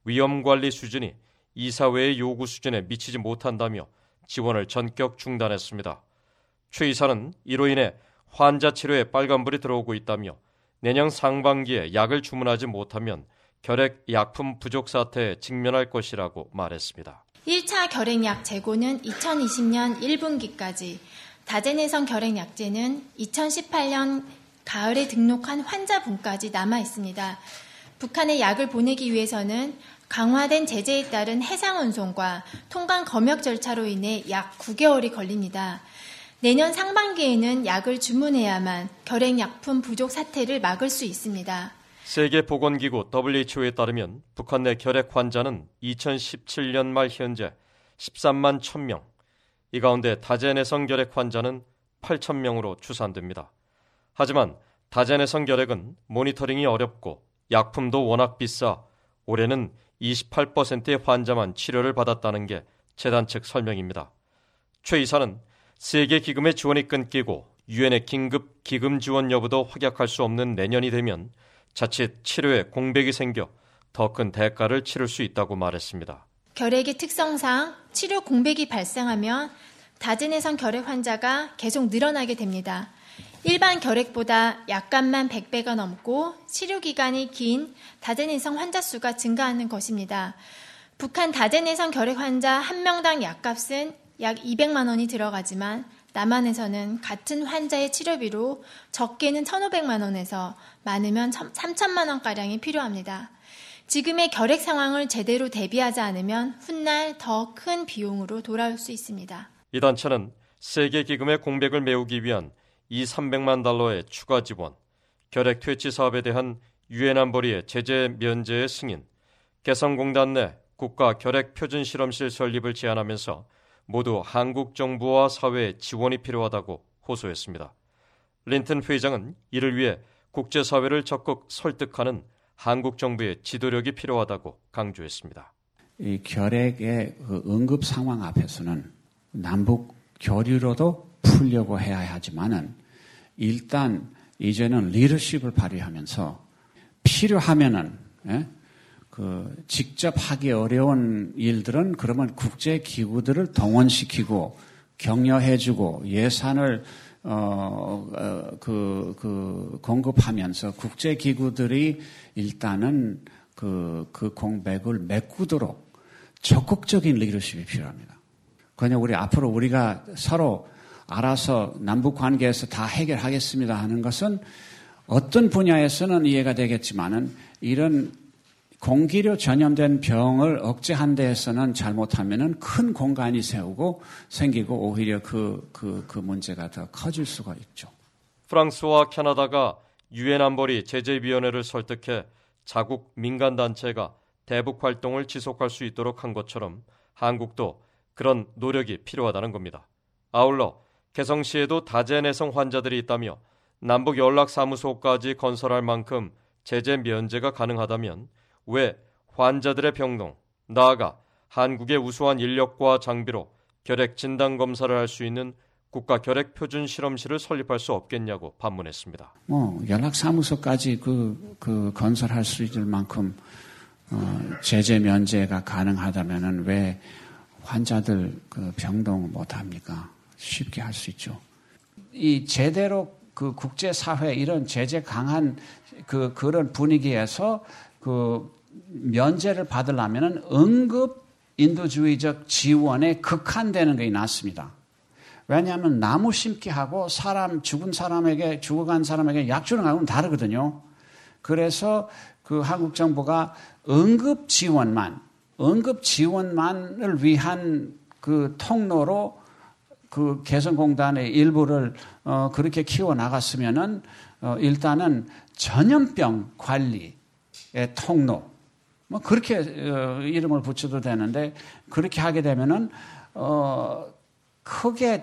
위험관리 수준이 이사회의 요구 수준에 미치지 못한다며 지원을 전격 중단했습니다. 최 이사는 이로 인해 환자 치료에 빨간불이 들어오고 있다며 내년 상반기에 약을 주문하지 못하면 결핵 약품 부족 사태에 직면할 것이라고 말했습니다.
일 차 결핵약 재고는 이천이십 년 일 분기까지, 다재내성 결핵약제는 이천십팔 년 가을에 등록한 환자분까지 남아 있습니다. 북한에 약을 보내기 위해서는 강화된 제재에 따른 해상 운송과 통관 검역 절차로 인해 약 구 개월이 걸립니다. 내년 상반기에는 약을 주문해야만 결핵약품 부족 사태를 막을 수 있습니다.
세계보건기구 더블유에이치오에 따르면 북한 내 결핵 환자는 이천십칠 년 말 현재 십삼만 천 명, 이 가운데 다재내성 결핵 환자는 팔천 명으로 추산됩니다. 하지만 다재내성 결핵은 모니터링이 어렵고 약품도 워낙 비싸 올해는 이십팔 퍼센트의 환자만 치료를 받았다는 게 재단 측 설명입니다. 최 이사는 세계기금의 지원이 끊기고 유엔의 긴급 기금 지원 여부도 확약할 수 없는 내년이 되면 자칫 치료에 공백이 생겨 더 큰 대가를 치를 수 있다고 말했습니다.
결핵의 특성상 치료 공백이 발생하면 다재내성 결핵 환자가 계속 늘어나게 됩니다. 일반 결핵보다 약값만 백 배가 넘고 치료 기간이 긴 다재내성 환자 수가 증가하는 것입니다. 북한 다재내성 결핵 환자 한 명당 약값은 약 이백만 원이 들어가지만 남한에서는 같은 환자의 치료비로 적게는 천오백만 원에서 많으면 삼천만 원가량이 필요합니다. 지금의 결핵 상황을 제대로 대비하지 않으면 훗날 더 큰 비용으로 돌아올 수 있습니다.
이 단체는 세계기금의 공백을 메우기 위한 이천삼백만 달러의 추가 지원, 결핵 퇴치 사업에 대한 유엔 안보리의 제재 면제의 승인, 개성공단 내 국가 결핵 표준 실험실 설립을 제안하면서 모두 한국 정부와 사회의 지원이 필요하다고 호소했습니다. 린튼 회장은 이를 위해 국제사회를 적극 설득하는 한국 정부의 지도력이 필요하다고 강조했습니다.
이 결핵의 그 응급 상황 앞에서는 남북 교류로도 풀려고 해야 하지만은 일단 이제는 리더십을 발휘하면서 필요하면은 예? 그 직접 하기 어려운 일들은 그러면 국제 기구들을 동원시키고 격려해주고 예산을 어, 어, 그, 그 공급하면서 국제 기구들이 일단은 그, 그 공백을 메꾸도록 적극적인 리더십이 필요합니다. 그냥 우리 앞으로 우리가 서로 알아서 남북 관계에서 다 해결하겠습니다 하는 것은 어떤 분야에서는 이해가 되겠지만은 이런 공기로 전염된 병을 억제한 데에서는 잘못하면은 큰 공간이 세우고 생기고 오히려 그, 그, 그 문제가 더 커질 수가 있죠.
프랑스와 캐나다가 유엔 안보리 제재위원회를 설득해 자국 민간단체가 대북 활동을 지속할 수 있도록 한 것처럼 한국도 그런 노력이 필요하다는 겁니다. 아울러 개성시에도 다재 내성 환자들이 있다며 남북 연락사무소까지 건설할 만큼 제재 면제가 가능하다면 왜 환자들의 병동, 나아가 한국의 우수한 인력과 장비로 결핵 진단 검사를 할 수 있는 국가 결핵 표준 실험실을 설립할 수 없겠냐고 반문했습니다.
뭐 연락사무소까지 그, 그 건설할 수 있을 만큼 어, 제재 면제가 가능하다면은 왜 환자들 그 병동 못 합니까? 쉽게 할 수 있죠. 이 제대로 그 국제사회 이런 제재 강한 그 그런 분위기에서 그 면제를 받으려면은 응급 인도주의적 지원에 극한되는 게 낫습니다. 왜냐하면 나무 심기 하고 사람 죽은 사람에게 죽어간 사람에게 약 주는 거하고는 다르거든요. 그래서 그 한국 정부가 응급 지원만 응급 지원만을 위한 그 통로로 그 개성공단의 일부를 어 그렇게 키워 나갔으면은 어 일단은 전염병 관리의 통로 뭐 그렇게 어 이름을 붙여도 되는데 그렇게 하게 되면은 어 크게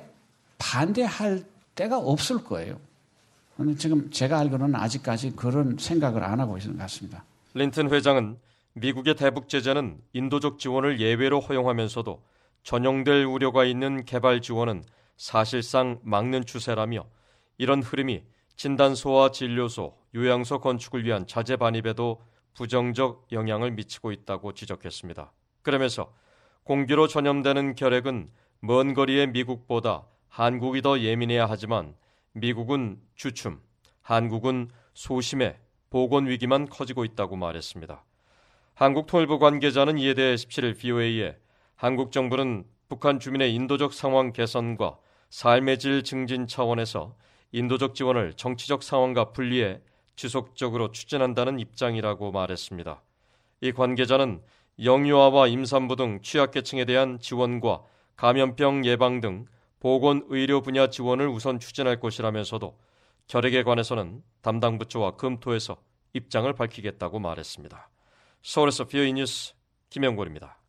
반대할 데가 없을 거예요. 근데 지금 제가 알기로는 아직까지 그런 생각을 안 하고 있는 것 같습니다.
린튼 회장은 미국의 대북 제재는 인도적 지원을 예외로 허용하면서도 전용될 우려가 있는 개발 지원은 사실상 막는 추세라며 이런 흐름이 진단소와 진료소, 요양소 건축을 위한 자재 반입에도 부정적 영향을 미치고 있다고 지적했습니다. 그러면서 공기로 전염되는 결핵은 먼 거리의 미국보다 한국이 더 예민해야 하지만 미국은 주춤, 한국은 소심해 보건 위기만 커지고 있다고 말했습니다. 한국 통일부 관계자는 이에 대해 십칠일 브이오에이에 한국 정부는 북한 주민의 인도적 상황 개선과 삶의 질 증진 차원에서 인도적 지원을 정치적 상황과 분리해 지속적으로 추진한다는 입장이라고 말했습니다. 이 관계자는 영유아와 임산부 등 취약계층에 대한 지원과 감염병 예방 등 보건의료 분야 지원을 우선 추진할 것이라면서도 결핵에 관해서는 담당 부처와 검토해서 입장을 밝히겠다고 말했습니다. 서울에서 브이오에이 뉴스 김영곤입니다.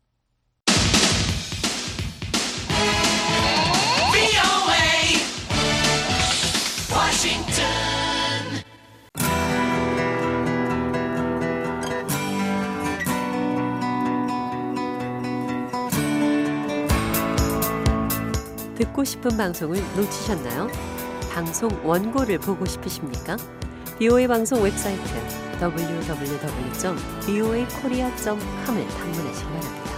듣고 싶은 방송을 놓치셨나요? 방송 원고를 보고 싶으십니까? 브이오에이 방송 웹사이트 더블유 더블유 더블유 점 브이오에이 코리아 점 컴을 방문하시기 바랍니다.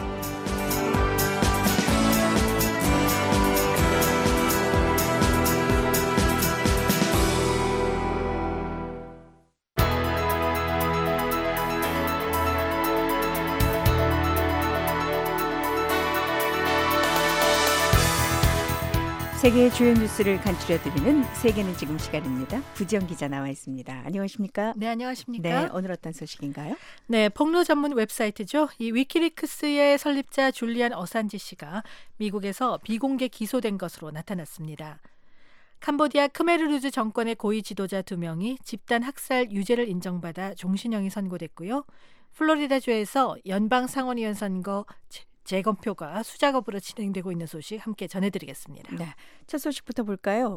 세계의 주요 뉴스를 간추려드리는 세계는 지금 시간입니다. 부지영 기자 나와 있습니다. 안녕하십니까?
네, 안녕하십니까?
네, 오늘 어떤 소식인가요?
네, 폭로 전문 웹사이트죠. 이 위키리크스의 설립자 줄리안 어산지 씨가 미국에서 비공개 기소된 것으로 나타났습니다. 캄보디아 크메르루즈 정권의 고위 지도자 두 명이 집단 학살 유죄를 인정받아 종신형이 선고됐고요. 플로리다주에서 연방 상원의원 선거 재검표가 수작업으로 진행되고 있는 소식 함께 전해드리겠습니다.
네, 첫 소식부터 볼까요?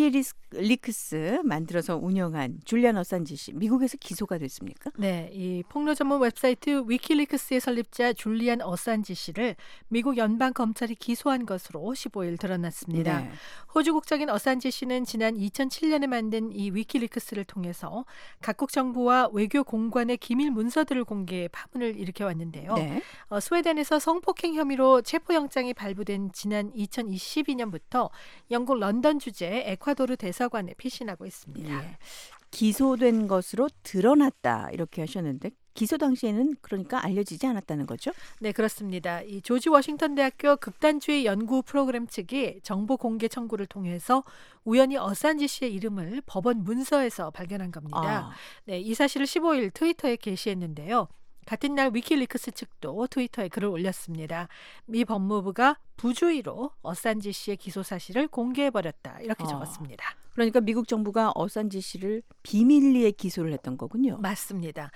위키리크스 만들어서 운영한 줄리안 어산지 씨, 미국에서 기소가 됐습니까?
네, 이 폭로 전문 웹사이트 위키리크스의 설립자 줄리안 어산지 씨를 미국 연방 검찰이 기소한 것으로 십오일 드러났습니다. 네. 호주 국적인 어산지 씨는 지난 이천칠년에 만든 이 위키리크스를 통해서 각국 정부와 외교 공관의 기밀 문서들을 공개해 파문을 일으켜왔는데요. 네. 어, 스웨덴에서 성폭행 혐의로 체포영장이 발부된 지난 이천이십이년부터 영국 런던 주재 에콰도르 대사관에 피신하고 있습니다.
예. 기소된 것으로 드러났다 이렇게 하셨는데 기소 당시에는 그러니까 알려지지 않았다는 거죠?
네, 그렇습니다. 이 조지 워싱턴 대학교 극단주의 연구 프로그램 측이 정보 공개 청구를 통해서 우연히 어산지 씨의 이름을 법원 문서에서 발견한 겁니다. 아. 네, 이 사실을 십오일 트위터에 게시했는데요. 같은 날 위키리크스 측도 트위터에 글을 올렸습니다. 미 법무부가 부주의로 어산지 씨의 기소 사실을 공개해버렸다 이렇게 어. 적었습니다.
그러니까 미국 정부가 어산지 씨를 비밀리에 기소를 했던 거군요.
맞습니다.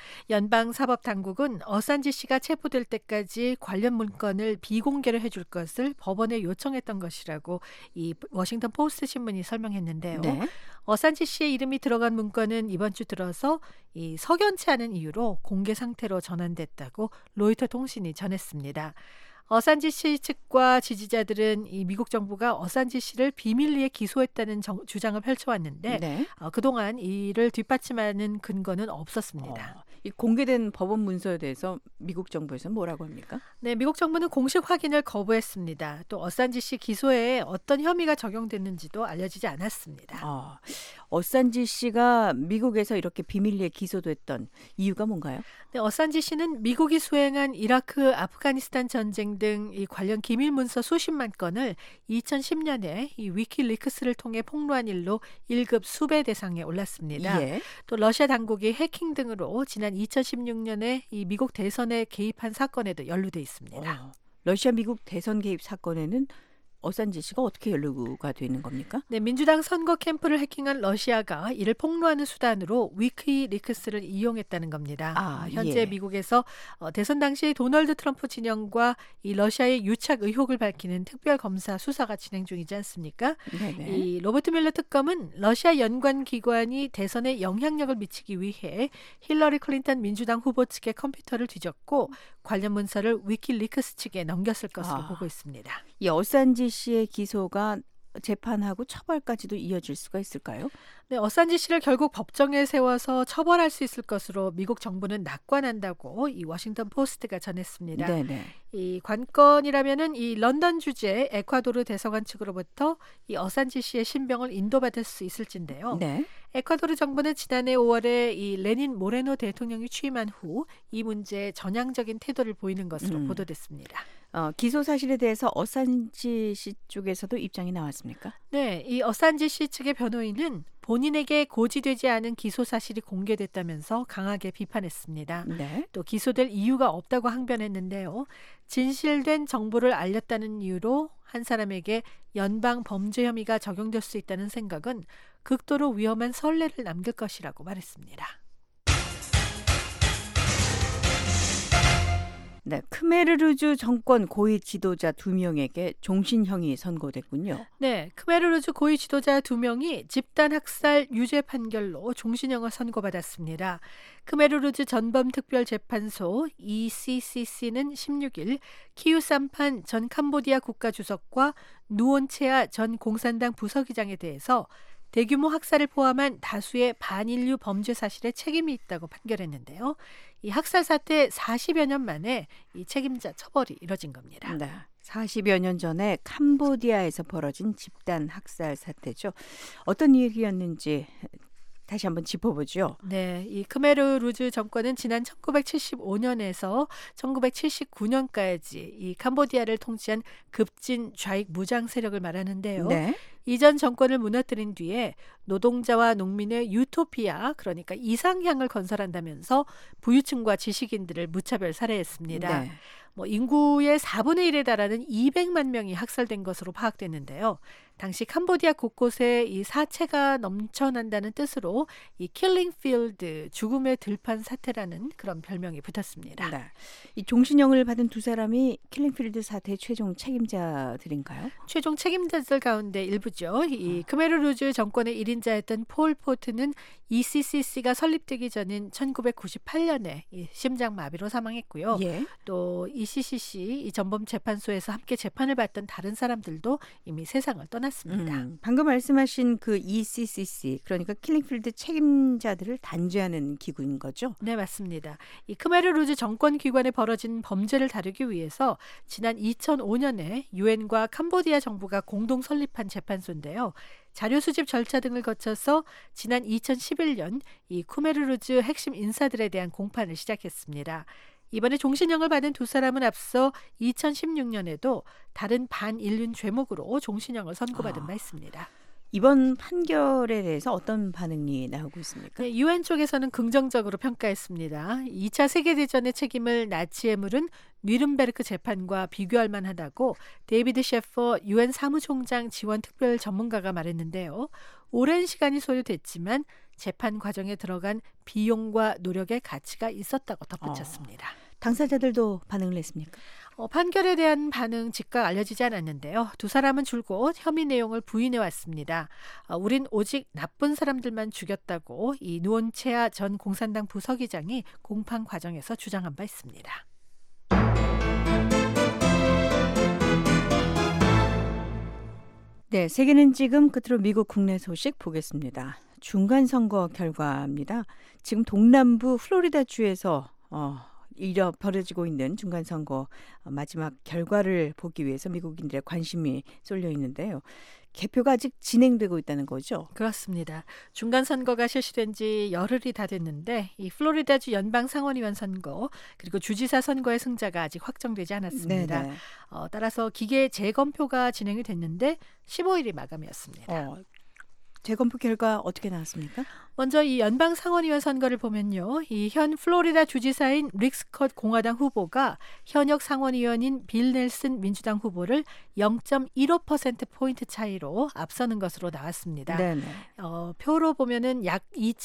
연방사법당국은 어산지 씨가 체포될 때까지 관련 문건을 비공개를 해줄 것을 법원에 요청했던 것이라고 이 워싱턴 포스트 신문이 설명했는데요. 네. 어산지 씨의 이름이 들어간 문건은 이번 주 들어서 이 석연치 않은 이유로 공개 상태로 전환됐다고 로이터 통신이 전했습니다. 어산지 씨 측과 지지자들은 이 미국 정부가 어산지 씨를 비밀리에 기소했다는 정, 주장을 펼쳐왔는데 네. 어, 그동안 이를 뒷받침하는 근거는 없었습니다.
어, 이 공개된 법원 문서에 대해서 미국 정부에서는 뭐라고 합니까?
네, 미국 정부는 공식 확인을 거부했습니다. 또 어산지 씨 기소에 어떤 혐의가 적용됐는지도 알려지지 않았습니다.
어, 어산지 씨가 미국에서 이렇게 비밀리에 기소됐던 이유가 뭔가요?
네, 어산지 씨는 미국이 수행한 이라크, 아프가니스탄 전쟁 등 이 관련 기밀 문서 수십만 건을 이천십년에 이 위키리크스를 통해 폭로한 일로 일급 수배 대상에 올랐습니다. 예. 또 러시아 당국이 해킹 등으로 지난 이천십육년에 이 미국 대선에 개입한 사건에도 연루돼 있습니다.
어, 러시아 미국 대선 개입 사건에는 어산지 씨가 어떻게 연루가 되는 겁니까?
네, 민주당 선거 캠프를 해킹한 러시아가 이를 폭로하는 수단으로 위키리크스를 이용했다는 겁니다. 아, 현재 예. 미국에서 어, 대선 당시 도널드 트럼프 진영과 이 러시아의 유착 의혹을 밝히는 특별 검사 수사가 진행 중이지 않습니까? 네네. 이 로버트 뮬러 특검은 러시아 연관 기관이 대선에 영향력을 미치기 위해 힐러리 클린턴 민주당 후보 측의 컴퓨터를 뒤졌고 관련 문서를 위키리크스 측에 넘겼을 것으로 아, 보고 있습니다.
이 어산지 씨의 기소가 재판하고 처벌까지도 이어질 수가 있을까요?
네, 어산지 씨를 결국 법정에 세워서 처벌할 수 있을 것으로 미국 정부는 낙관한다고 이 워싱턴 포스트가 전했습니다. 네네. 이 관건이라면은 이 런던 주재 에콰도르 대사관 측으로부터 이 어산지 씨의 신병을 인도받을 수 있을진데요. 네. 에콰도르 정부는 지난해 오월에 이 레닌 모레노 대통령이 취임한 후 이 문제에 전향적인 태도를 보이는 것으로 음. 보도됐습니다.
어, 기소 사실에 대해서 어산지 씨 쪽에서도 입장이 나왔습니까?
네, 이 어산지 씨 측의 변호인은 본인에게 고지되지 않은 기소 사실이 공개됐다면서 강하게 비판했습니다. 네. 또 기소될 이유가 없다고 항변했는데요. 진실된 정보를 알렸다는 이유로 한 사람에게 연방 범죄 혐의가 적용될 수 있다는 생각은 극도로 위험한 선례를 남길 것이라고 말했습니다.
네, 크메르르주 정권 고위 지도자 두 명에게 종신형이 선고됐군요.
네, 크메르르주 고위 지도자 두 명이 집단 학살 유죄 판결로 종신형을 선고받았습니다. 크메르르주 전범특별재판소 이씨씨씨는 십육일 키우삼판 전 캄보디아 국가주석과 누온체아 전 공산당 부서기장에 대해서 대규모 학살을 포함한 다수의 반인류 범죄 사실에 책임이 있다고 판결했는데요. 이 학살 사태 사십여 년 만에 이 책임자 처벌이 이뤄진 겁니다.
네, 사십여 년 전에 캄보디아에서 벌어진 집단 학살 사태죠. 어떤 일이었는지 다시 한번 짚어보죠.
네, 이 크메르루즈 정권은 지난 천구백칠십오년에서 천구백칠십구년까지 이 캄보디아를 통치한 급진 좌익 무장 세력을 말하는데요. 네. 이전 정권을 무너뜨린 뒤에 노동자와 농민의 유토피아, 그러니까 이상향을 건설한다면서 부유층과 지식인들을 무차별 살해했습니다. 네. 뭐 인구의 사분의 일에 달하는 이백만 명이 학살된 것으로 파악됐는데요. 당시 캄보디아 곳곳에 이 사체가 넘쳐난다는 뜻으로 이 킬링 필드, 죽음의 들판 사태라는 그런 별명이 붙었습니다.
네. 이 종신형을 받은 두 사람이 킬링 필드 사태의 최종 책임자들인가요?
최종 책임자들 가운데 일부죠. 이 크메르루즈 정권의 일 인자였던 폴 포트는 이씨씨씨가 설립되기 전인 천구백구십팔 년에 이 심장마비로 사망했고요.
예.
또 이씨씨씨 이 전범 재판소에서 함께 재판을 받던 다른 사람들도 이미 세상을 떠났습니다.
음, 방금 말씀하신 그 이씨씨씨, 그러니까 킬링필드 책임자들을 단죄하는 기구인 거죠?
네, 맞습니다. 이 크메르루즈 정권 기관에 벌어진 범죄를 다루기 위해서 지난 이천오 년에 유엔과 캄보디아 정부가 공동 설립한 재판소인데요. 자료 수집 절차 등을 거쳐서 지난 이천십일 년 이 크메르루즈 핵심 인사들에 대한 공판을 시작했습니다. 이번에 종신형을 받은 두 사람은 앞서 이천십육 년에도 다른 반인륜 죄목으로 종신형을 선고받은 아. 바 있습니다.
이번 판결에 대해서 어떤 반응이 나오고 있습니까?
네, 유엔 쪽에서는 긍정적으로 평가했습니다. 이 차 세계대전의 책임을 나치에 물은 뉘른베르크 재판과 비교할 만하다고 데이비드 셰퍼 유엔 사무총장 지원 특별 전문가가 말했는데요. 오랜 시간이 소요됐지만 재판 과정에 들어간 비용과 노력의 가치가 있었다고 덧붙였습니다.
어, 당사자들도 반응을 했습니까?
어, 판결에 대한 반응 즉각 알려지지 않았는데요. 두 사람은 줄곧 혐의 내용을 부인해 왔습니다. 어, 우린 오직 나쁜 사람들만 죽였다고 이 누온체아 전 공산당 부서기장이 공판 과정에서 주장한 바 있습니다.
네, 세계는 지금 끝으로 미국 국내 소식 보겠습니다. 중간선거 결과입니다. 지금 동남부 플로리다주에서 어, 이뤄 벌어지고 있는 중간선거 마지막 결과를 보기 위해서 미국인들의 관심이 쏠려 있는데요. 개표가 아직 진행되고 있다는 거죠?
그렇습니다. 중간선거가 실시된 지 열흘이 다 됐는데 이 플로리다주 연방상원의원 선거 그리고 주지사 선거의 승자가 아직 확정되지 않았습니다. 어, 따라서 기계 재검표가 진행이 됐는데 십오 일이 마감이었습니다.
어. 재검표 결과 어떻게 나왔습니까?
먼저 이 연방 상원의원 선거를 보면요. 이 현 플로리다 주지사인 릭 스콧 공화당 후보가 현역 상원의원인 빌 넬슨 민주당 후보를 영 점 일오 퍼센트 포인트 차이로 앞서는 것으로 나왔습니다.
네네.
어, 표로 보면은 약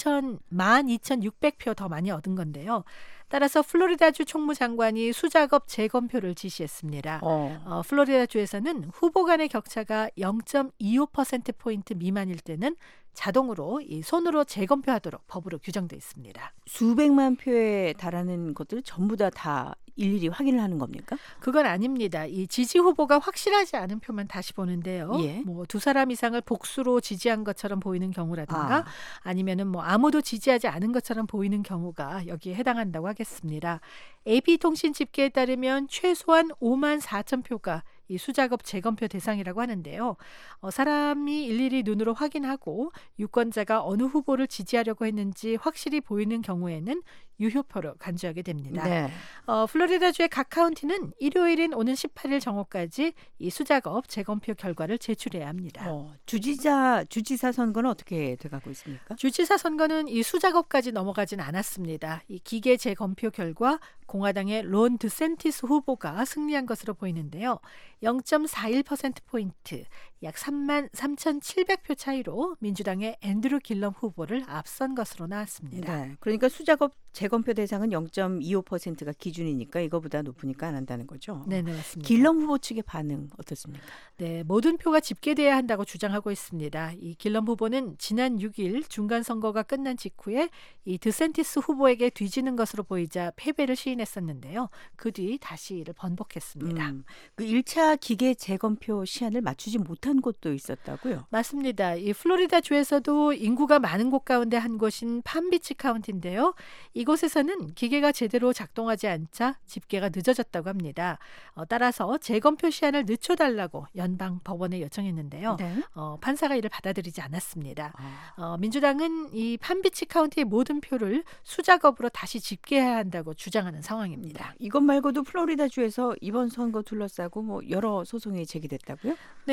만 이천육백 표 더 많이 얻은 건데요. 따라서 플로리다주 총무장관이 수작업 재검표를 지시했습니다.
어.
어, 플로리다주에서는 후보 간의 격차가 영 점 이오 퍼센트 포인트 미만일 때는 자동으로 이 손으로 재검표하도록 법으로 규정돼 있습니다.
수백만 표에 달하는 것들 전부 다 다 일일이 확인을 하는 겁니까?
그건 아닙니다. 이 지지 후보가 확실하지 않은 표만 다시 보는데요.
예.
뭐 두 사람 이상을 복수로 지지한 것처럼 보이는 경우라든가
아.
아니면은 뭐 아무도 지지하지 않은 것처럼 보이는 경우가 여기에 해당한다고 하겠습니다. 에이피통신 집계에 따르면 최소한 오만 사천 표가 이 수작업 재검표 대상이라고 하는데요. 어, 사람이 일일이 눈으로 확인하고 유권자가 어느 후보를 지지하려고 했는지 확실히 보이는 경우에는 유효표로 간주하게 됩니다.
네.
어, 플로리다주의 각 카운티는 일요일인 오는 십팔 일 정오까지 이 수작업 재검표 결과를 제출해야 합니다.
어, 주지사 주지사 선거는 어떻게 돼가고 있습니까?
주지사 선거는 이 수작업까지 넘어가진 않았습니다. 이 기계 재검표 결과 공화당의 론 드센티스 후보가 승리한 것으로 보이는데요. 영 점 사일 퍼센트 포인트, 약 삼만 삼천칠백 표 차이로 민주당의 앤드루 길럼 후보를 앞선 것으로 나왔습니다.
네, 그러니까 수작업 재검표 대상은 영 점 이오 퍼센트가 기준이니까 이거보다 높으니까 안 한다는 거죠.
네, 네, 맞습니다.
길럼 후보 측의 반응 어떻습니까?
네, 모든 표가 집계돼야 한다고 주장하고 있습니다. 이 길럼 후보는 지난 육 일 중간 선거가 끝난 직후에 이 드센티스 후보에게 뒤지는 것으로 보이자 패배를 시인했었는데요. 그 뒤 다시 이를 번복했습니다.
음, 그 일 차 기계 재검표 시한을 맞추지 못한 곳도 있었다고요?
맞습니다. 이 플로리다 주에서도 인구가 많은 곳 가운데 한 곳인 팜비치 카운티인데요. 이곳에서는 기계가 제대로 작동하지 않자 집계가 늦어졌다고 합니다. 어, 따라서 재검표 시한을 늦춰달라고 연방 법원에 요청했는데요.
네.
어, 판사가 이를 받아들이지 않았습니다.
아.
어, 민주당은 이 팜비치 카운티의 모든 표를 수작업으로 다시 집계해야 한다고 주장하는 상황입니다.
이것 말고도 플로리다주에서 이번 선거 둘러싸고 뭐 여러 소송이 제기됐다고요?
네, 이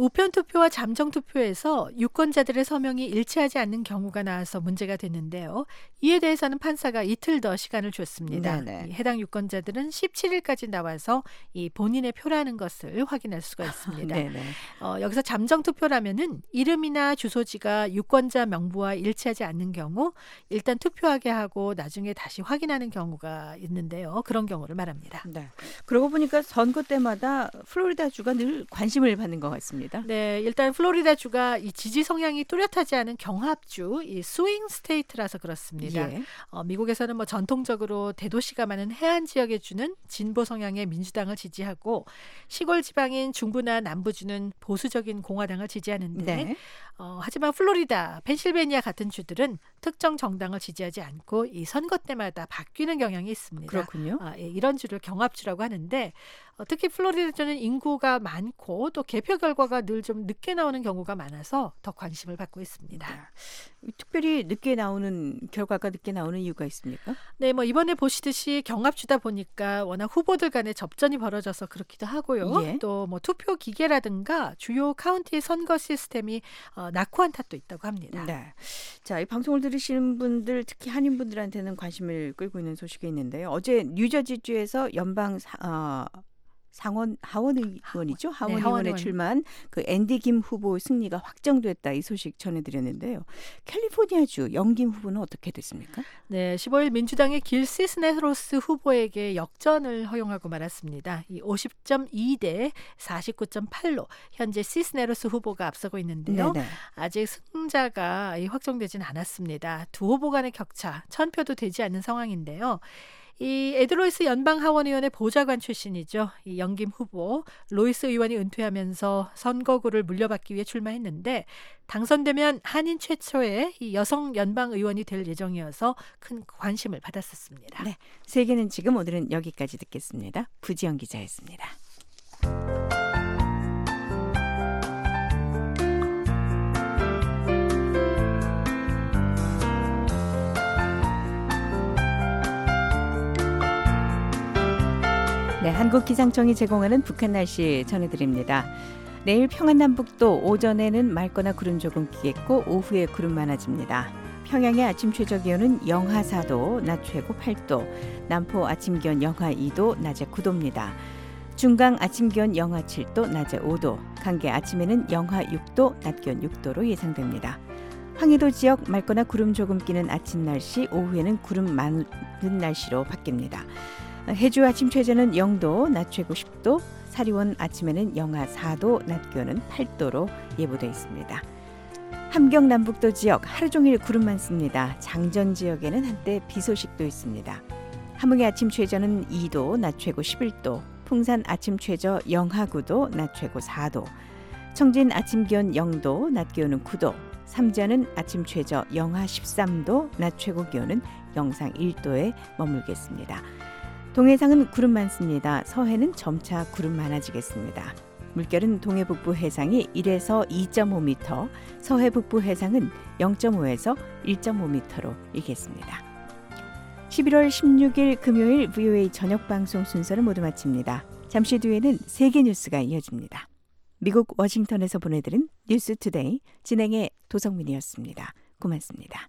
우편 투표와 잠정 투표에서 유권자들의 서명이 일치하지 않는 경우가 나와서 문제가 됐는데요. 이에 대해서는 판사가 이틀 더 시간을 줬습니다. 이 해당 유권자들은 십칠 일까지 나와서 이 본인의 표라는 것을 확인할 수가 있습니다. 어, 여기서 잠정 투표라면은 이름이나 주소지가 유권자 명부와 일치하지 않는 경우 일단 투표하게 하고 나중에 다시 확인하는 경우가 있는데요. 그런 경우를 말합니다.
네. 그러고 보니까 선거 때마다 플로리다주가 늘 관심을 받는 것 같습니다.
네, 일단 플로리다주가 이 지지 성향이 뚜렷하지 않은 경합주, 이 스윙 스테이트라서 그렇습니다.
예.
어, 미국에서는 뭐 전통적으로 대도시가 많은 해안 지역의 주는 진보 성향의 민주당을 지지하고 시골 지방인 중부나 남부주는 보수적인 공화당을 지지하는데
네.
어, 하지만 플로리다, 펜실베니아 같은 주들은 특정 정당을 지지하지 않고 이 선거 때마다 바뀌는 경향이 있습니다.
그렇군요.
아, 예, 이런 주를 경합주라고 하는데 어, 특히 플로리다주는 인구가 많고 또 개표 결과가 늘 좀 늦게 나오는 경우가 많아서 더 관심을 받고 있습니다.
네. 특별히 늦게 나오는 결과가 늦게 나오는 이유가 있습니까?
네, 뭐 이번에 보시듯이 경합주다 보니까 워낙 후보들 간의 접전이 벌어져서 그렇기도 하고요.
예.
또 뭐 투표 기계라든가 주요 카운티의 선거 시스템이 어, 낙후한 탓도 있다고 합니다.
네. 자, 이 방송을 들으시는 분들, 특히 한인분들한테는 관심을 끌고 있는 소식이 있는데요. 어제 뉴저지주에서 연방 사, 어, 상원 하원 의원이죠. 하원
네,
의원에
하원
출마한 그 앤디 김 후보 승리가 확정됐다, 이 소식 전해드렸는데요. 캘리포니아주 영김 후보는 어떻게 됐습니까?
네, 십오 일 민주당의 길 시스네로스 후보에게 역전을 허용하고 말았습니다. 이 오십 점 이 대 사십구 점 팔로 현재 시스네로스 후보가 앞서고 있는데요.
네네.
아직 승자가 확정되지는 않았습니다. 두 후보 간의 격차 천 표도 되지 않는 상황인데요. 이 에드로이스 연방하원의원의 보좌관 출신이죠. 이 영김 후보, 로이스 의원이 은퇴하면서 선거구를 물려받기 위해 출마했는데 당선되면 한인 최초의 이 여성 연방의원이 될 예정이어서 큰 관심을 받았었습니다.
네, 세계는 지금 오늘은 여기까지 듣겠습니다. 부지영 기자였습니다. 네, 한국기상청이 제공하는 북한 날씨 전해드립니다. 내일 평안남북도 오전에는 맑거나 구름 조금 끼겠고 오후에 구름 많아집니다. 평양의 아침 최저 기온은 영하 사 도, 낮 최고 팔 도, 남포 아침 기온 영하 이 도, 낮에 구 도입니다. 중강 아침 기온 영하 칠 도, 낮에 오 도, 강계 아침에는 영하 육 도, 낮 기온 육 도로 예상됩니다. 황해도 지역 맑거나 구름 조금 끼는 아침 날씨, 오후에는 구름 많은 날씨로 바뀝니다. 해주 아침 최저는 영 도, 낮 최고 십 도, 사리원 아침에는 영하 사 도, 낮 기온은 팔 도로 예보되어 있습니다. 함경 남북도 지역 하루 종일 구름 많습니다. 장전 지역에는 한때 비 소식도 있습니다. 함흥의 아침 최저는 이 도, 낮 최고 십일 도, 풍산 아침 최저 영하 구 도, 낮 최고 사 도, 청진 아침 기온 영 도, 낮 기온은 구 도, 삼전은 아침 최저 영하 십삼 도, 낮 최고 기온은 영상 일 도에 머물겠습니다. 동해상은 구름 많습니다. 서해는 점차 구름 많아지겠습니다. 물결은 동해 북부 해상이 일에서 이 점 오 미터, 서해 북부 해상은 영 점 오에서 일 점 오 미터로 일겠습니다. 십일월 십육일 금요일 브이오에이 저녁 방송 순서를 모두 마칩니다. 잠시 뒤에는 세계 뉴스가 이어집니다. 미국 워싱턴에서 보내드린 뉴스투데이 진행의 도성민이었습니다. 고맙습니다.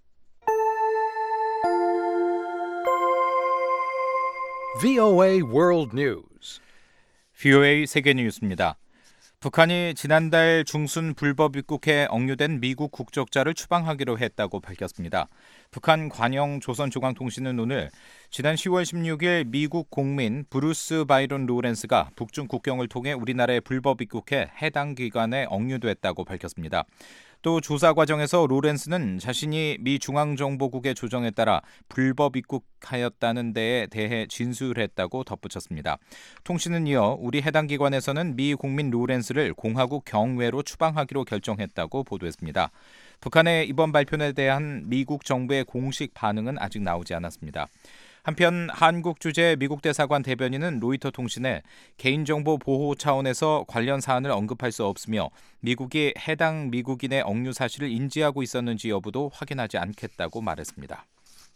브이오에이 World News.
브이오에이 세계 뉴스입니다. 북한이 지난달 중순 불법 입국해 억류된 미국 국적자를 추방하기로 했다고 밝혔습니다. 북한 관영 조선중앙통신은 오늘 지난 시월 십육일 미국 공민 브루스 바이런 로렌스가 북중 국경을 통해 우리나라에 불법 입국해 해당 기관에 억류됐다고 밝혔습니다. 또 조사 과정에서 로렌스는 자신이 미 중앙정보국의 조정에 따라 불법 입국하였다는 데에 대해 진술했다고 덧붙였습니다. 통신은 이어 우리 해당 기관에서는 미 국민 로렌스를 공화국 경외로 추방하기로 결정했다고 보도했습니다. 북한의 이번 발표에 대한 미국 정부의 공식 반응은 아직 나오지 않았습니다. 한편 한국 주재 미국 대사관 대변인은 로이터 통신에 개인정보 보호 차원에서 관련 사안을 언급할 수 없으며 미국이 해당 미국인의 억류 사실을 인지하고 있었는지 여부도 확인하지 않겠다고 말했습니다.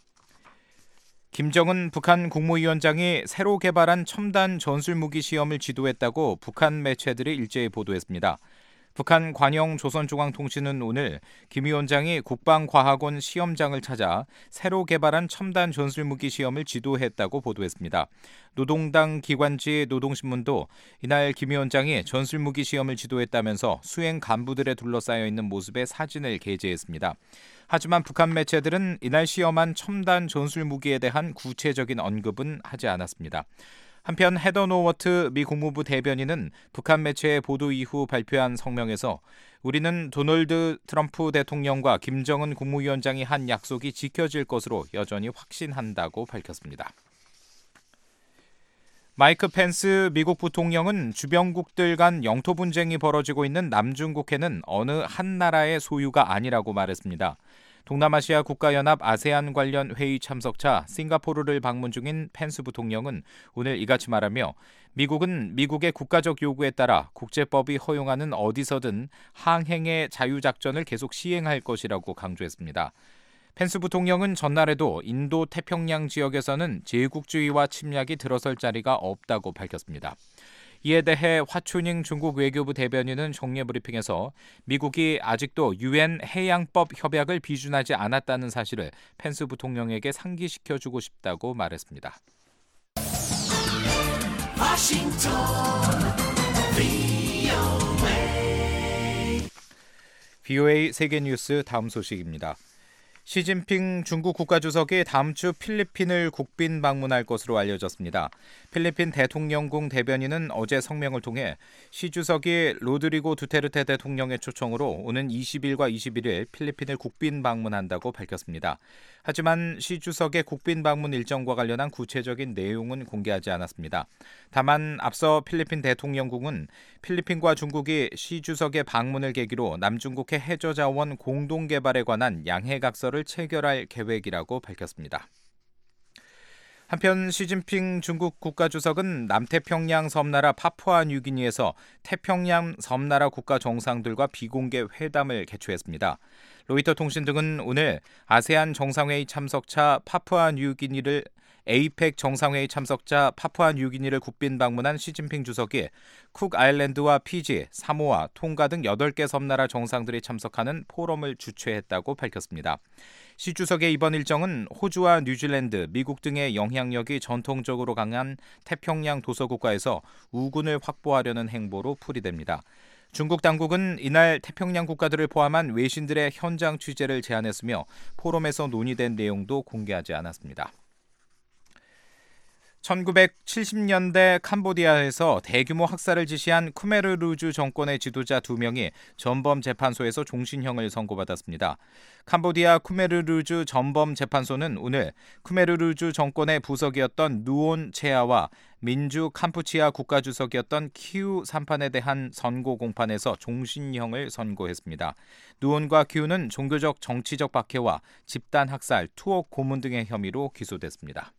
김정은 북한 국무위원장이 새로 개발한 첨단 전술무기 시험을 지도했다고 북한 매체들이 일제히 보도했습니다. 북한 관영 조선중앙통신은 오늘 김 위원장이 국방과학원 시험장을 찾아 새로 개발한 첨단 전술무기 시험을 지도했다고 보도했습니다. 노동당 기관지 노동신문도 이날 김 위원장이 전술무기 시험을 지도했다면서 수행 간부들에 둘러싸여 있는 모습의 사진을 게재했습니다. 하지만 북한 매체들은 이날 시험한 첨단 전술무기에 대한 구체적인 언급은 하지 않았습니다. 한편 헤더 노워트 미 국무부 대변인은 북한 매체의 보도 이후 발표한 성명에서 우리는 도널드 트럼프 대통령과 김정은 국무위원장이 한 약속이 지켜질 것으로 여전히 확신한다고 밝혔습니다. 마이크 펜스 미국 부통령은 주변국들 간 영토 분쟁이 벌어지고 있는 남중국해는 어느 한 나라의 소유가 아니라고 말했습니다. 동남아시아 국가연합 아세안 관련 회의 참석차 싱가포르를 방문 중인 펜스 부통령은 오늘 이같이 말하며 미국은 미국의 국가적 요구에 따라 국제법이 허용하는 어디서든 항행의 자유작전을 계속 시행할 것이라고 강조했습니다. 펜스 부통령은 전날에도 인도 태평양 지역에서는 제국주의와 침략이 들어설 자리가 없다고 밝혔습니다. 이에 대해 화춘잉 중국 외교부 대변인은 정례 브리핑에서 미국이 아직도 유엔 해양법 협약을 비준하지 않았다는 사실을 펜스 부통령에게 상기시켜주고 싶다고 말했습니다.
워싱턴 브이오에이
브이오에이 세계뉴스 다음 소식입니다. 시진핑 중국 국가주석이 다음 주 필리핀을 국빈 방문할 것으로 알려졌습니다. 필리핀 대통령궁 대변인은 어제 성명을 통해 시 주석이 로드리고 두테르테 대통령의 초청으로 오는 이십일과 이십일일 필리핀을 국빈 방문한다고 밝혔습니다. 하지만 시 주석의 국빈 방문 일정과 관련한 구체적인 내용은 공개하지 않았습니다. 다만 앞서 필리핀 대통령궁은 필리핀과 중국이 시 주석의 방문을 계기로 남중국해 해저자원 공동개발에 관한 양해각서를 체결할 계획이라고 밝혔습니다. 한편 시진핑 중국 국가주석은 남태평양 섬나라 파푸아뉴기니에서 태평양 섬나라 국가 정상들과 비공개 회담을 개최했습니다. 로이터 통신 등은 오늘 아세안 정상회의 참석차 파푸아뉴기니를 에이펙 정상회의 참석자 파푸아뉴기니를 국빈 방문한 시진핑 주석이 쿡 아일랜드와 피지, 사모아, 통가 등 여덟 개 섬나라 정상들이 참석하는 포럼을 주최했다고 밝혔습니다. 시 주석의 이번 일정은 호주와 뉴질랜드, 미국 등의 영향력이 전통적으로 강한 태평양 도서국가에서 우군을 확보하려는 행보로 풀이됩니다. 중국 당국은 이날 태평양 국가들을 포함한 외신들의 현장 취재를 제안했으며 포럼에서 논의된 내용도 공개하지 않았습니다. 천구백칠십 년대 캄보디아에서 대규모 학살을 지시한 쿠메르루주 정권의 지도자 두 명이 전범재판소에서 종신형을 선고받았습니다. 캄보디아 쿠메르루주 전범재판소는 오늘 쿠메르루주 정권의 부석이었던 누온 체아와 민주 캄푸치아 국가주석이었던 키우 삼판에 대한 선고 공판에서 종신형을 선고했습니다. 누온과 키우는 종교적 정치적 박해와 집단 학살, 투옥 고문 등의 혐의로 기소됐습니다.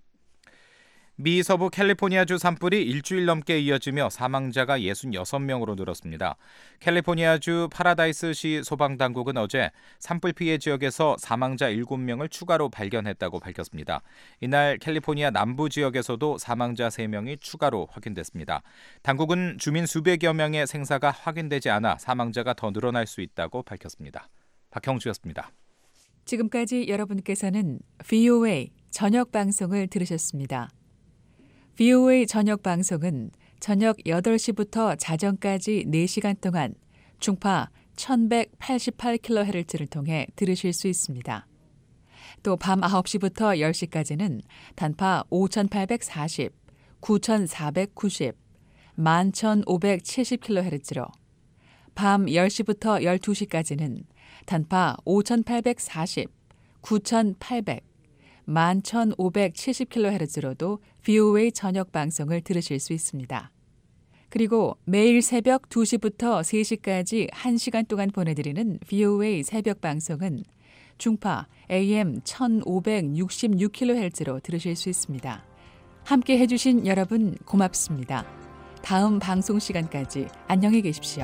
미 서부 캘리포니아주 산불이 일주일 넘게 이어지며 사망자가 육십육 명으로 늘었습니다. 캘리포니아주 파라다이스시 소방당국은 어제 산불 피해 지역에서 사망자 일곱 명을 추가로 발견했다고 밝혔습니다. 이날 캘리포니아 남부 지역에서도 사망자 세 명이 추가로 확인됐습니다. 당국은 주민 수백여 명의 생사가 확인되지 않아 사망자가 더 늘어날 수 있다고 밝혔습니다. 박형주였습니다.
지금까지 여러분께서는 브이오에이 저녁 방송을 들으셨습니다. 브이오에이 저녁 방송은 저녁 여덟 시부터 자정까지 네 시간 동안 중파 천백팔십팔 킬로헤르츠를 통해 들으실 수 있습니다. 또 밤 아홉 시부터 열 시까지는 단파 오천팔백사십, 구천사백구십, 만천오백칠십 킬로헤르츠로 밤 열 시부터 열두 시까지는 단파 오천팔백사십, 구천팔백, 만천오백칠십 킬로헤르츠로도 브이오에이 저녁 방송을 들으실 수 있습니다. 그리고 매일 새벽 두 시부터 세 시까지 한 시간 동안 보내드리는 브이오에이 새벽 방송은 중파 에이엠 천오백육십육 킬로헤르츠로 들으실 수 있습니다. 함께 해주신 여러분 고맙습니다. 다음 방송 시간까지 안녕히 계십시오.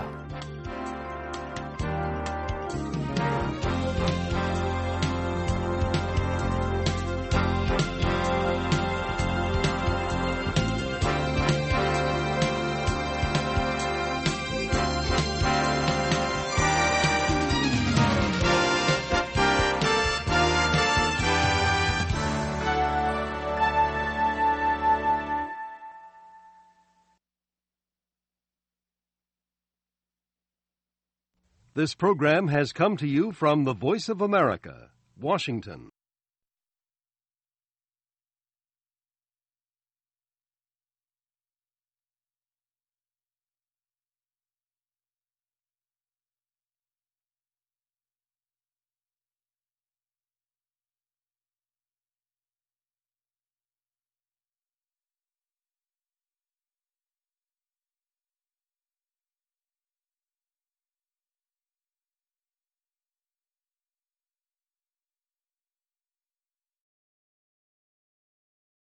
This program has come to you from the Voice of America, Washington.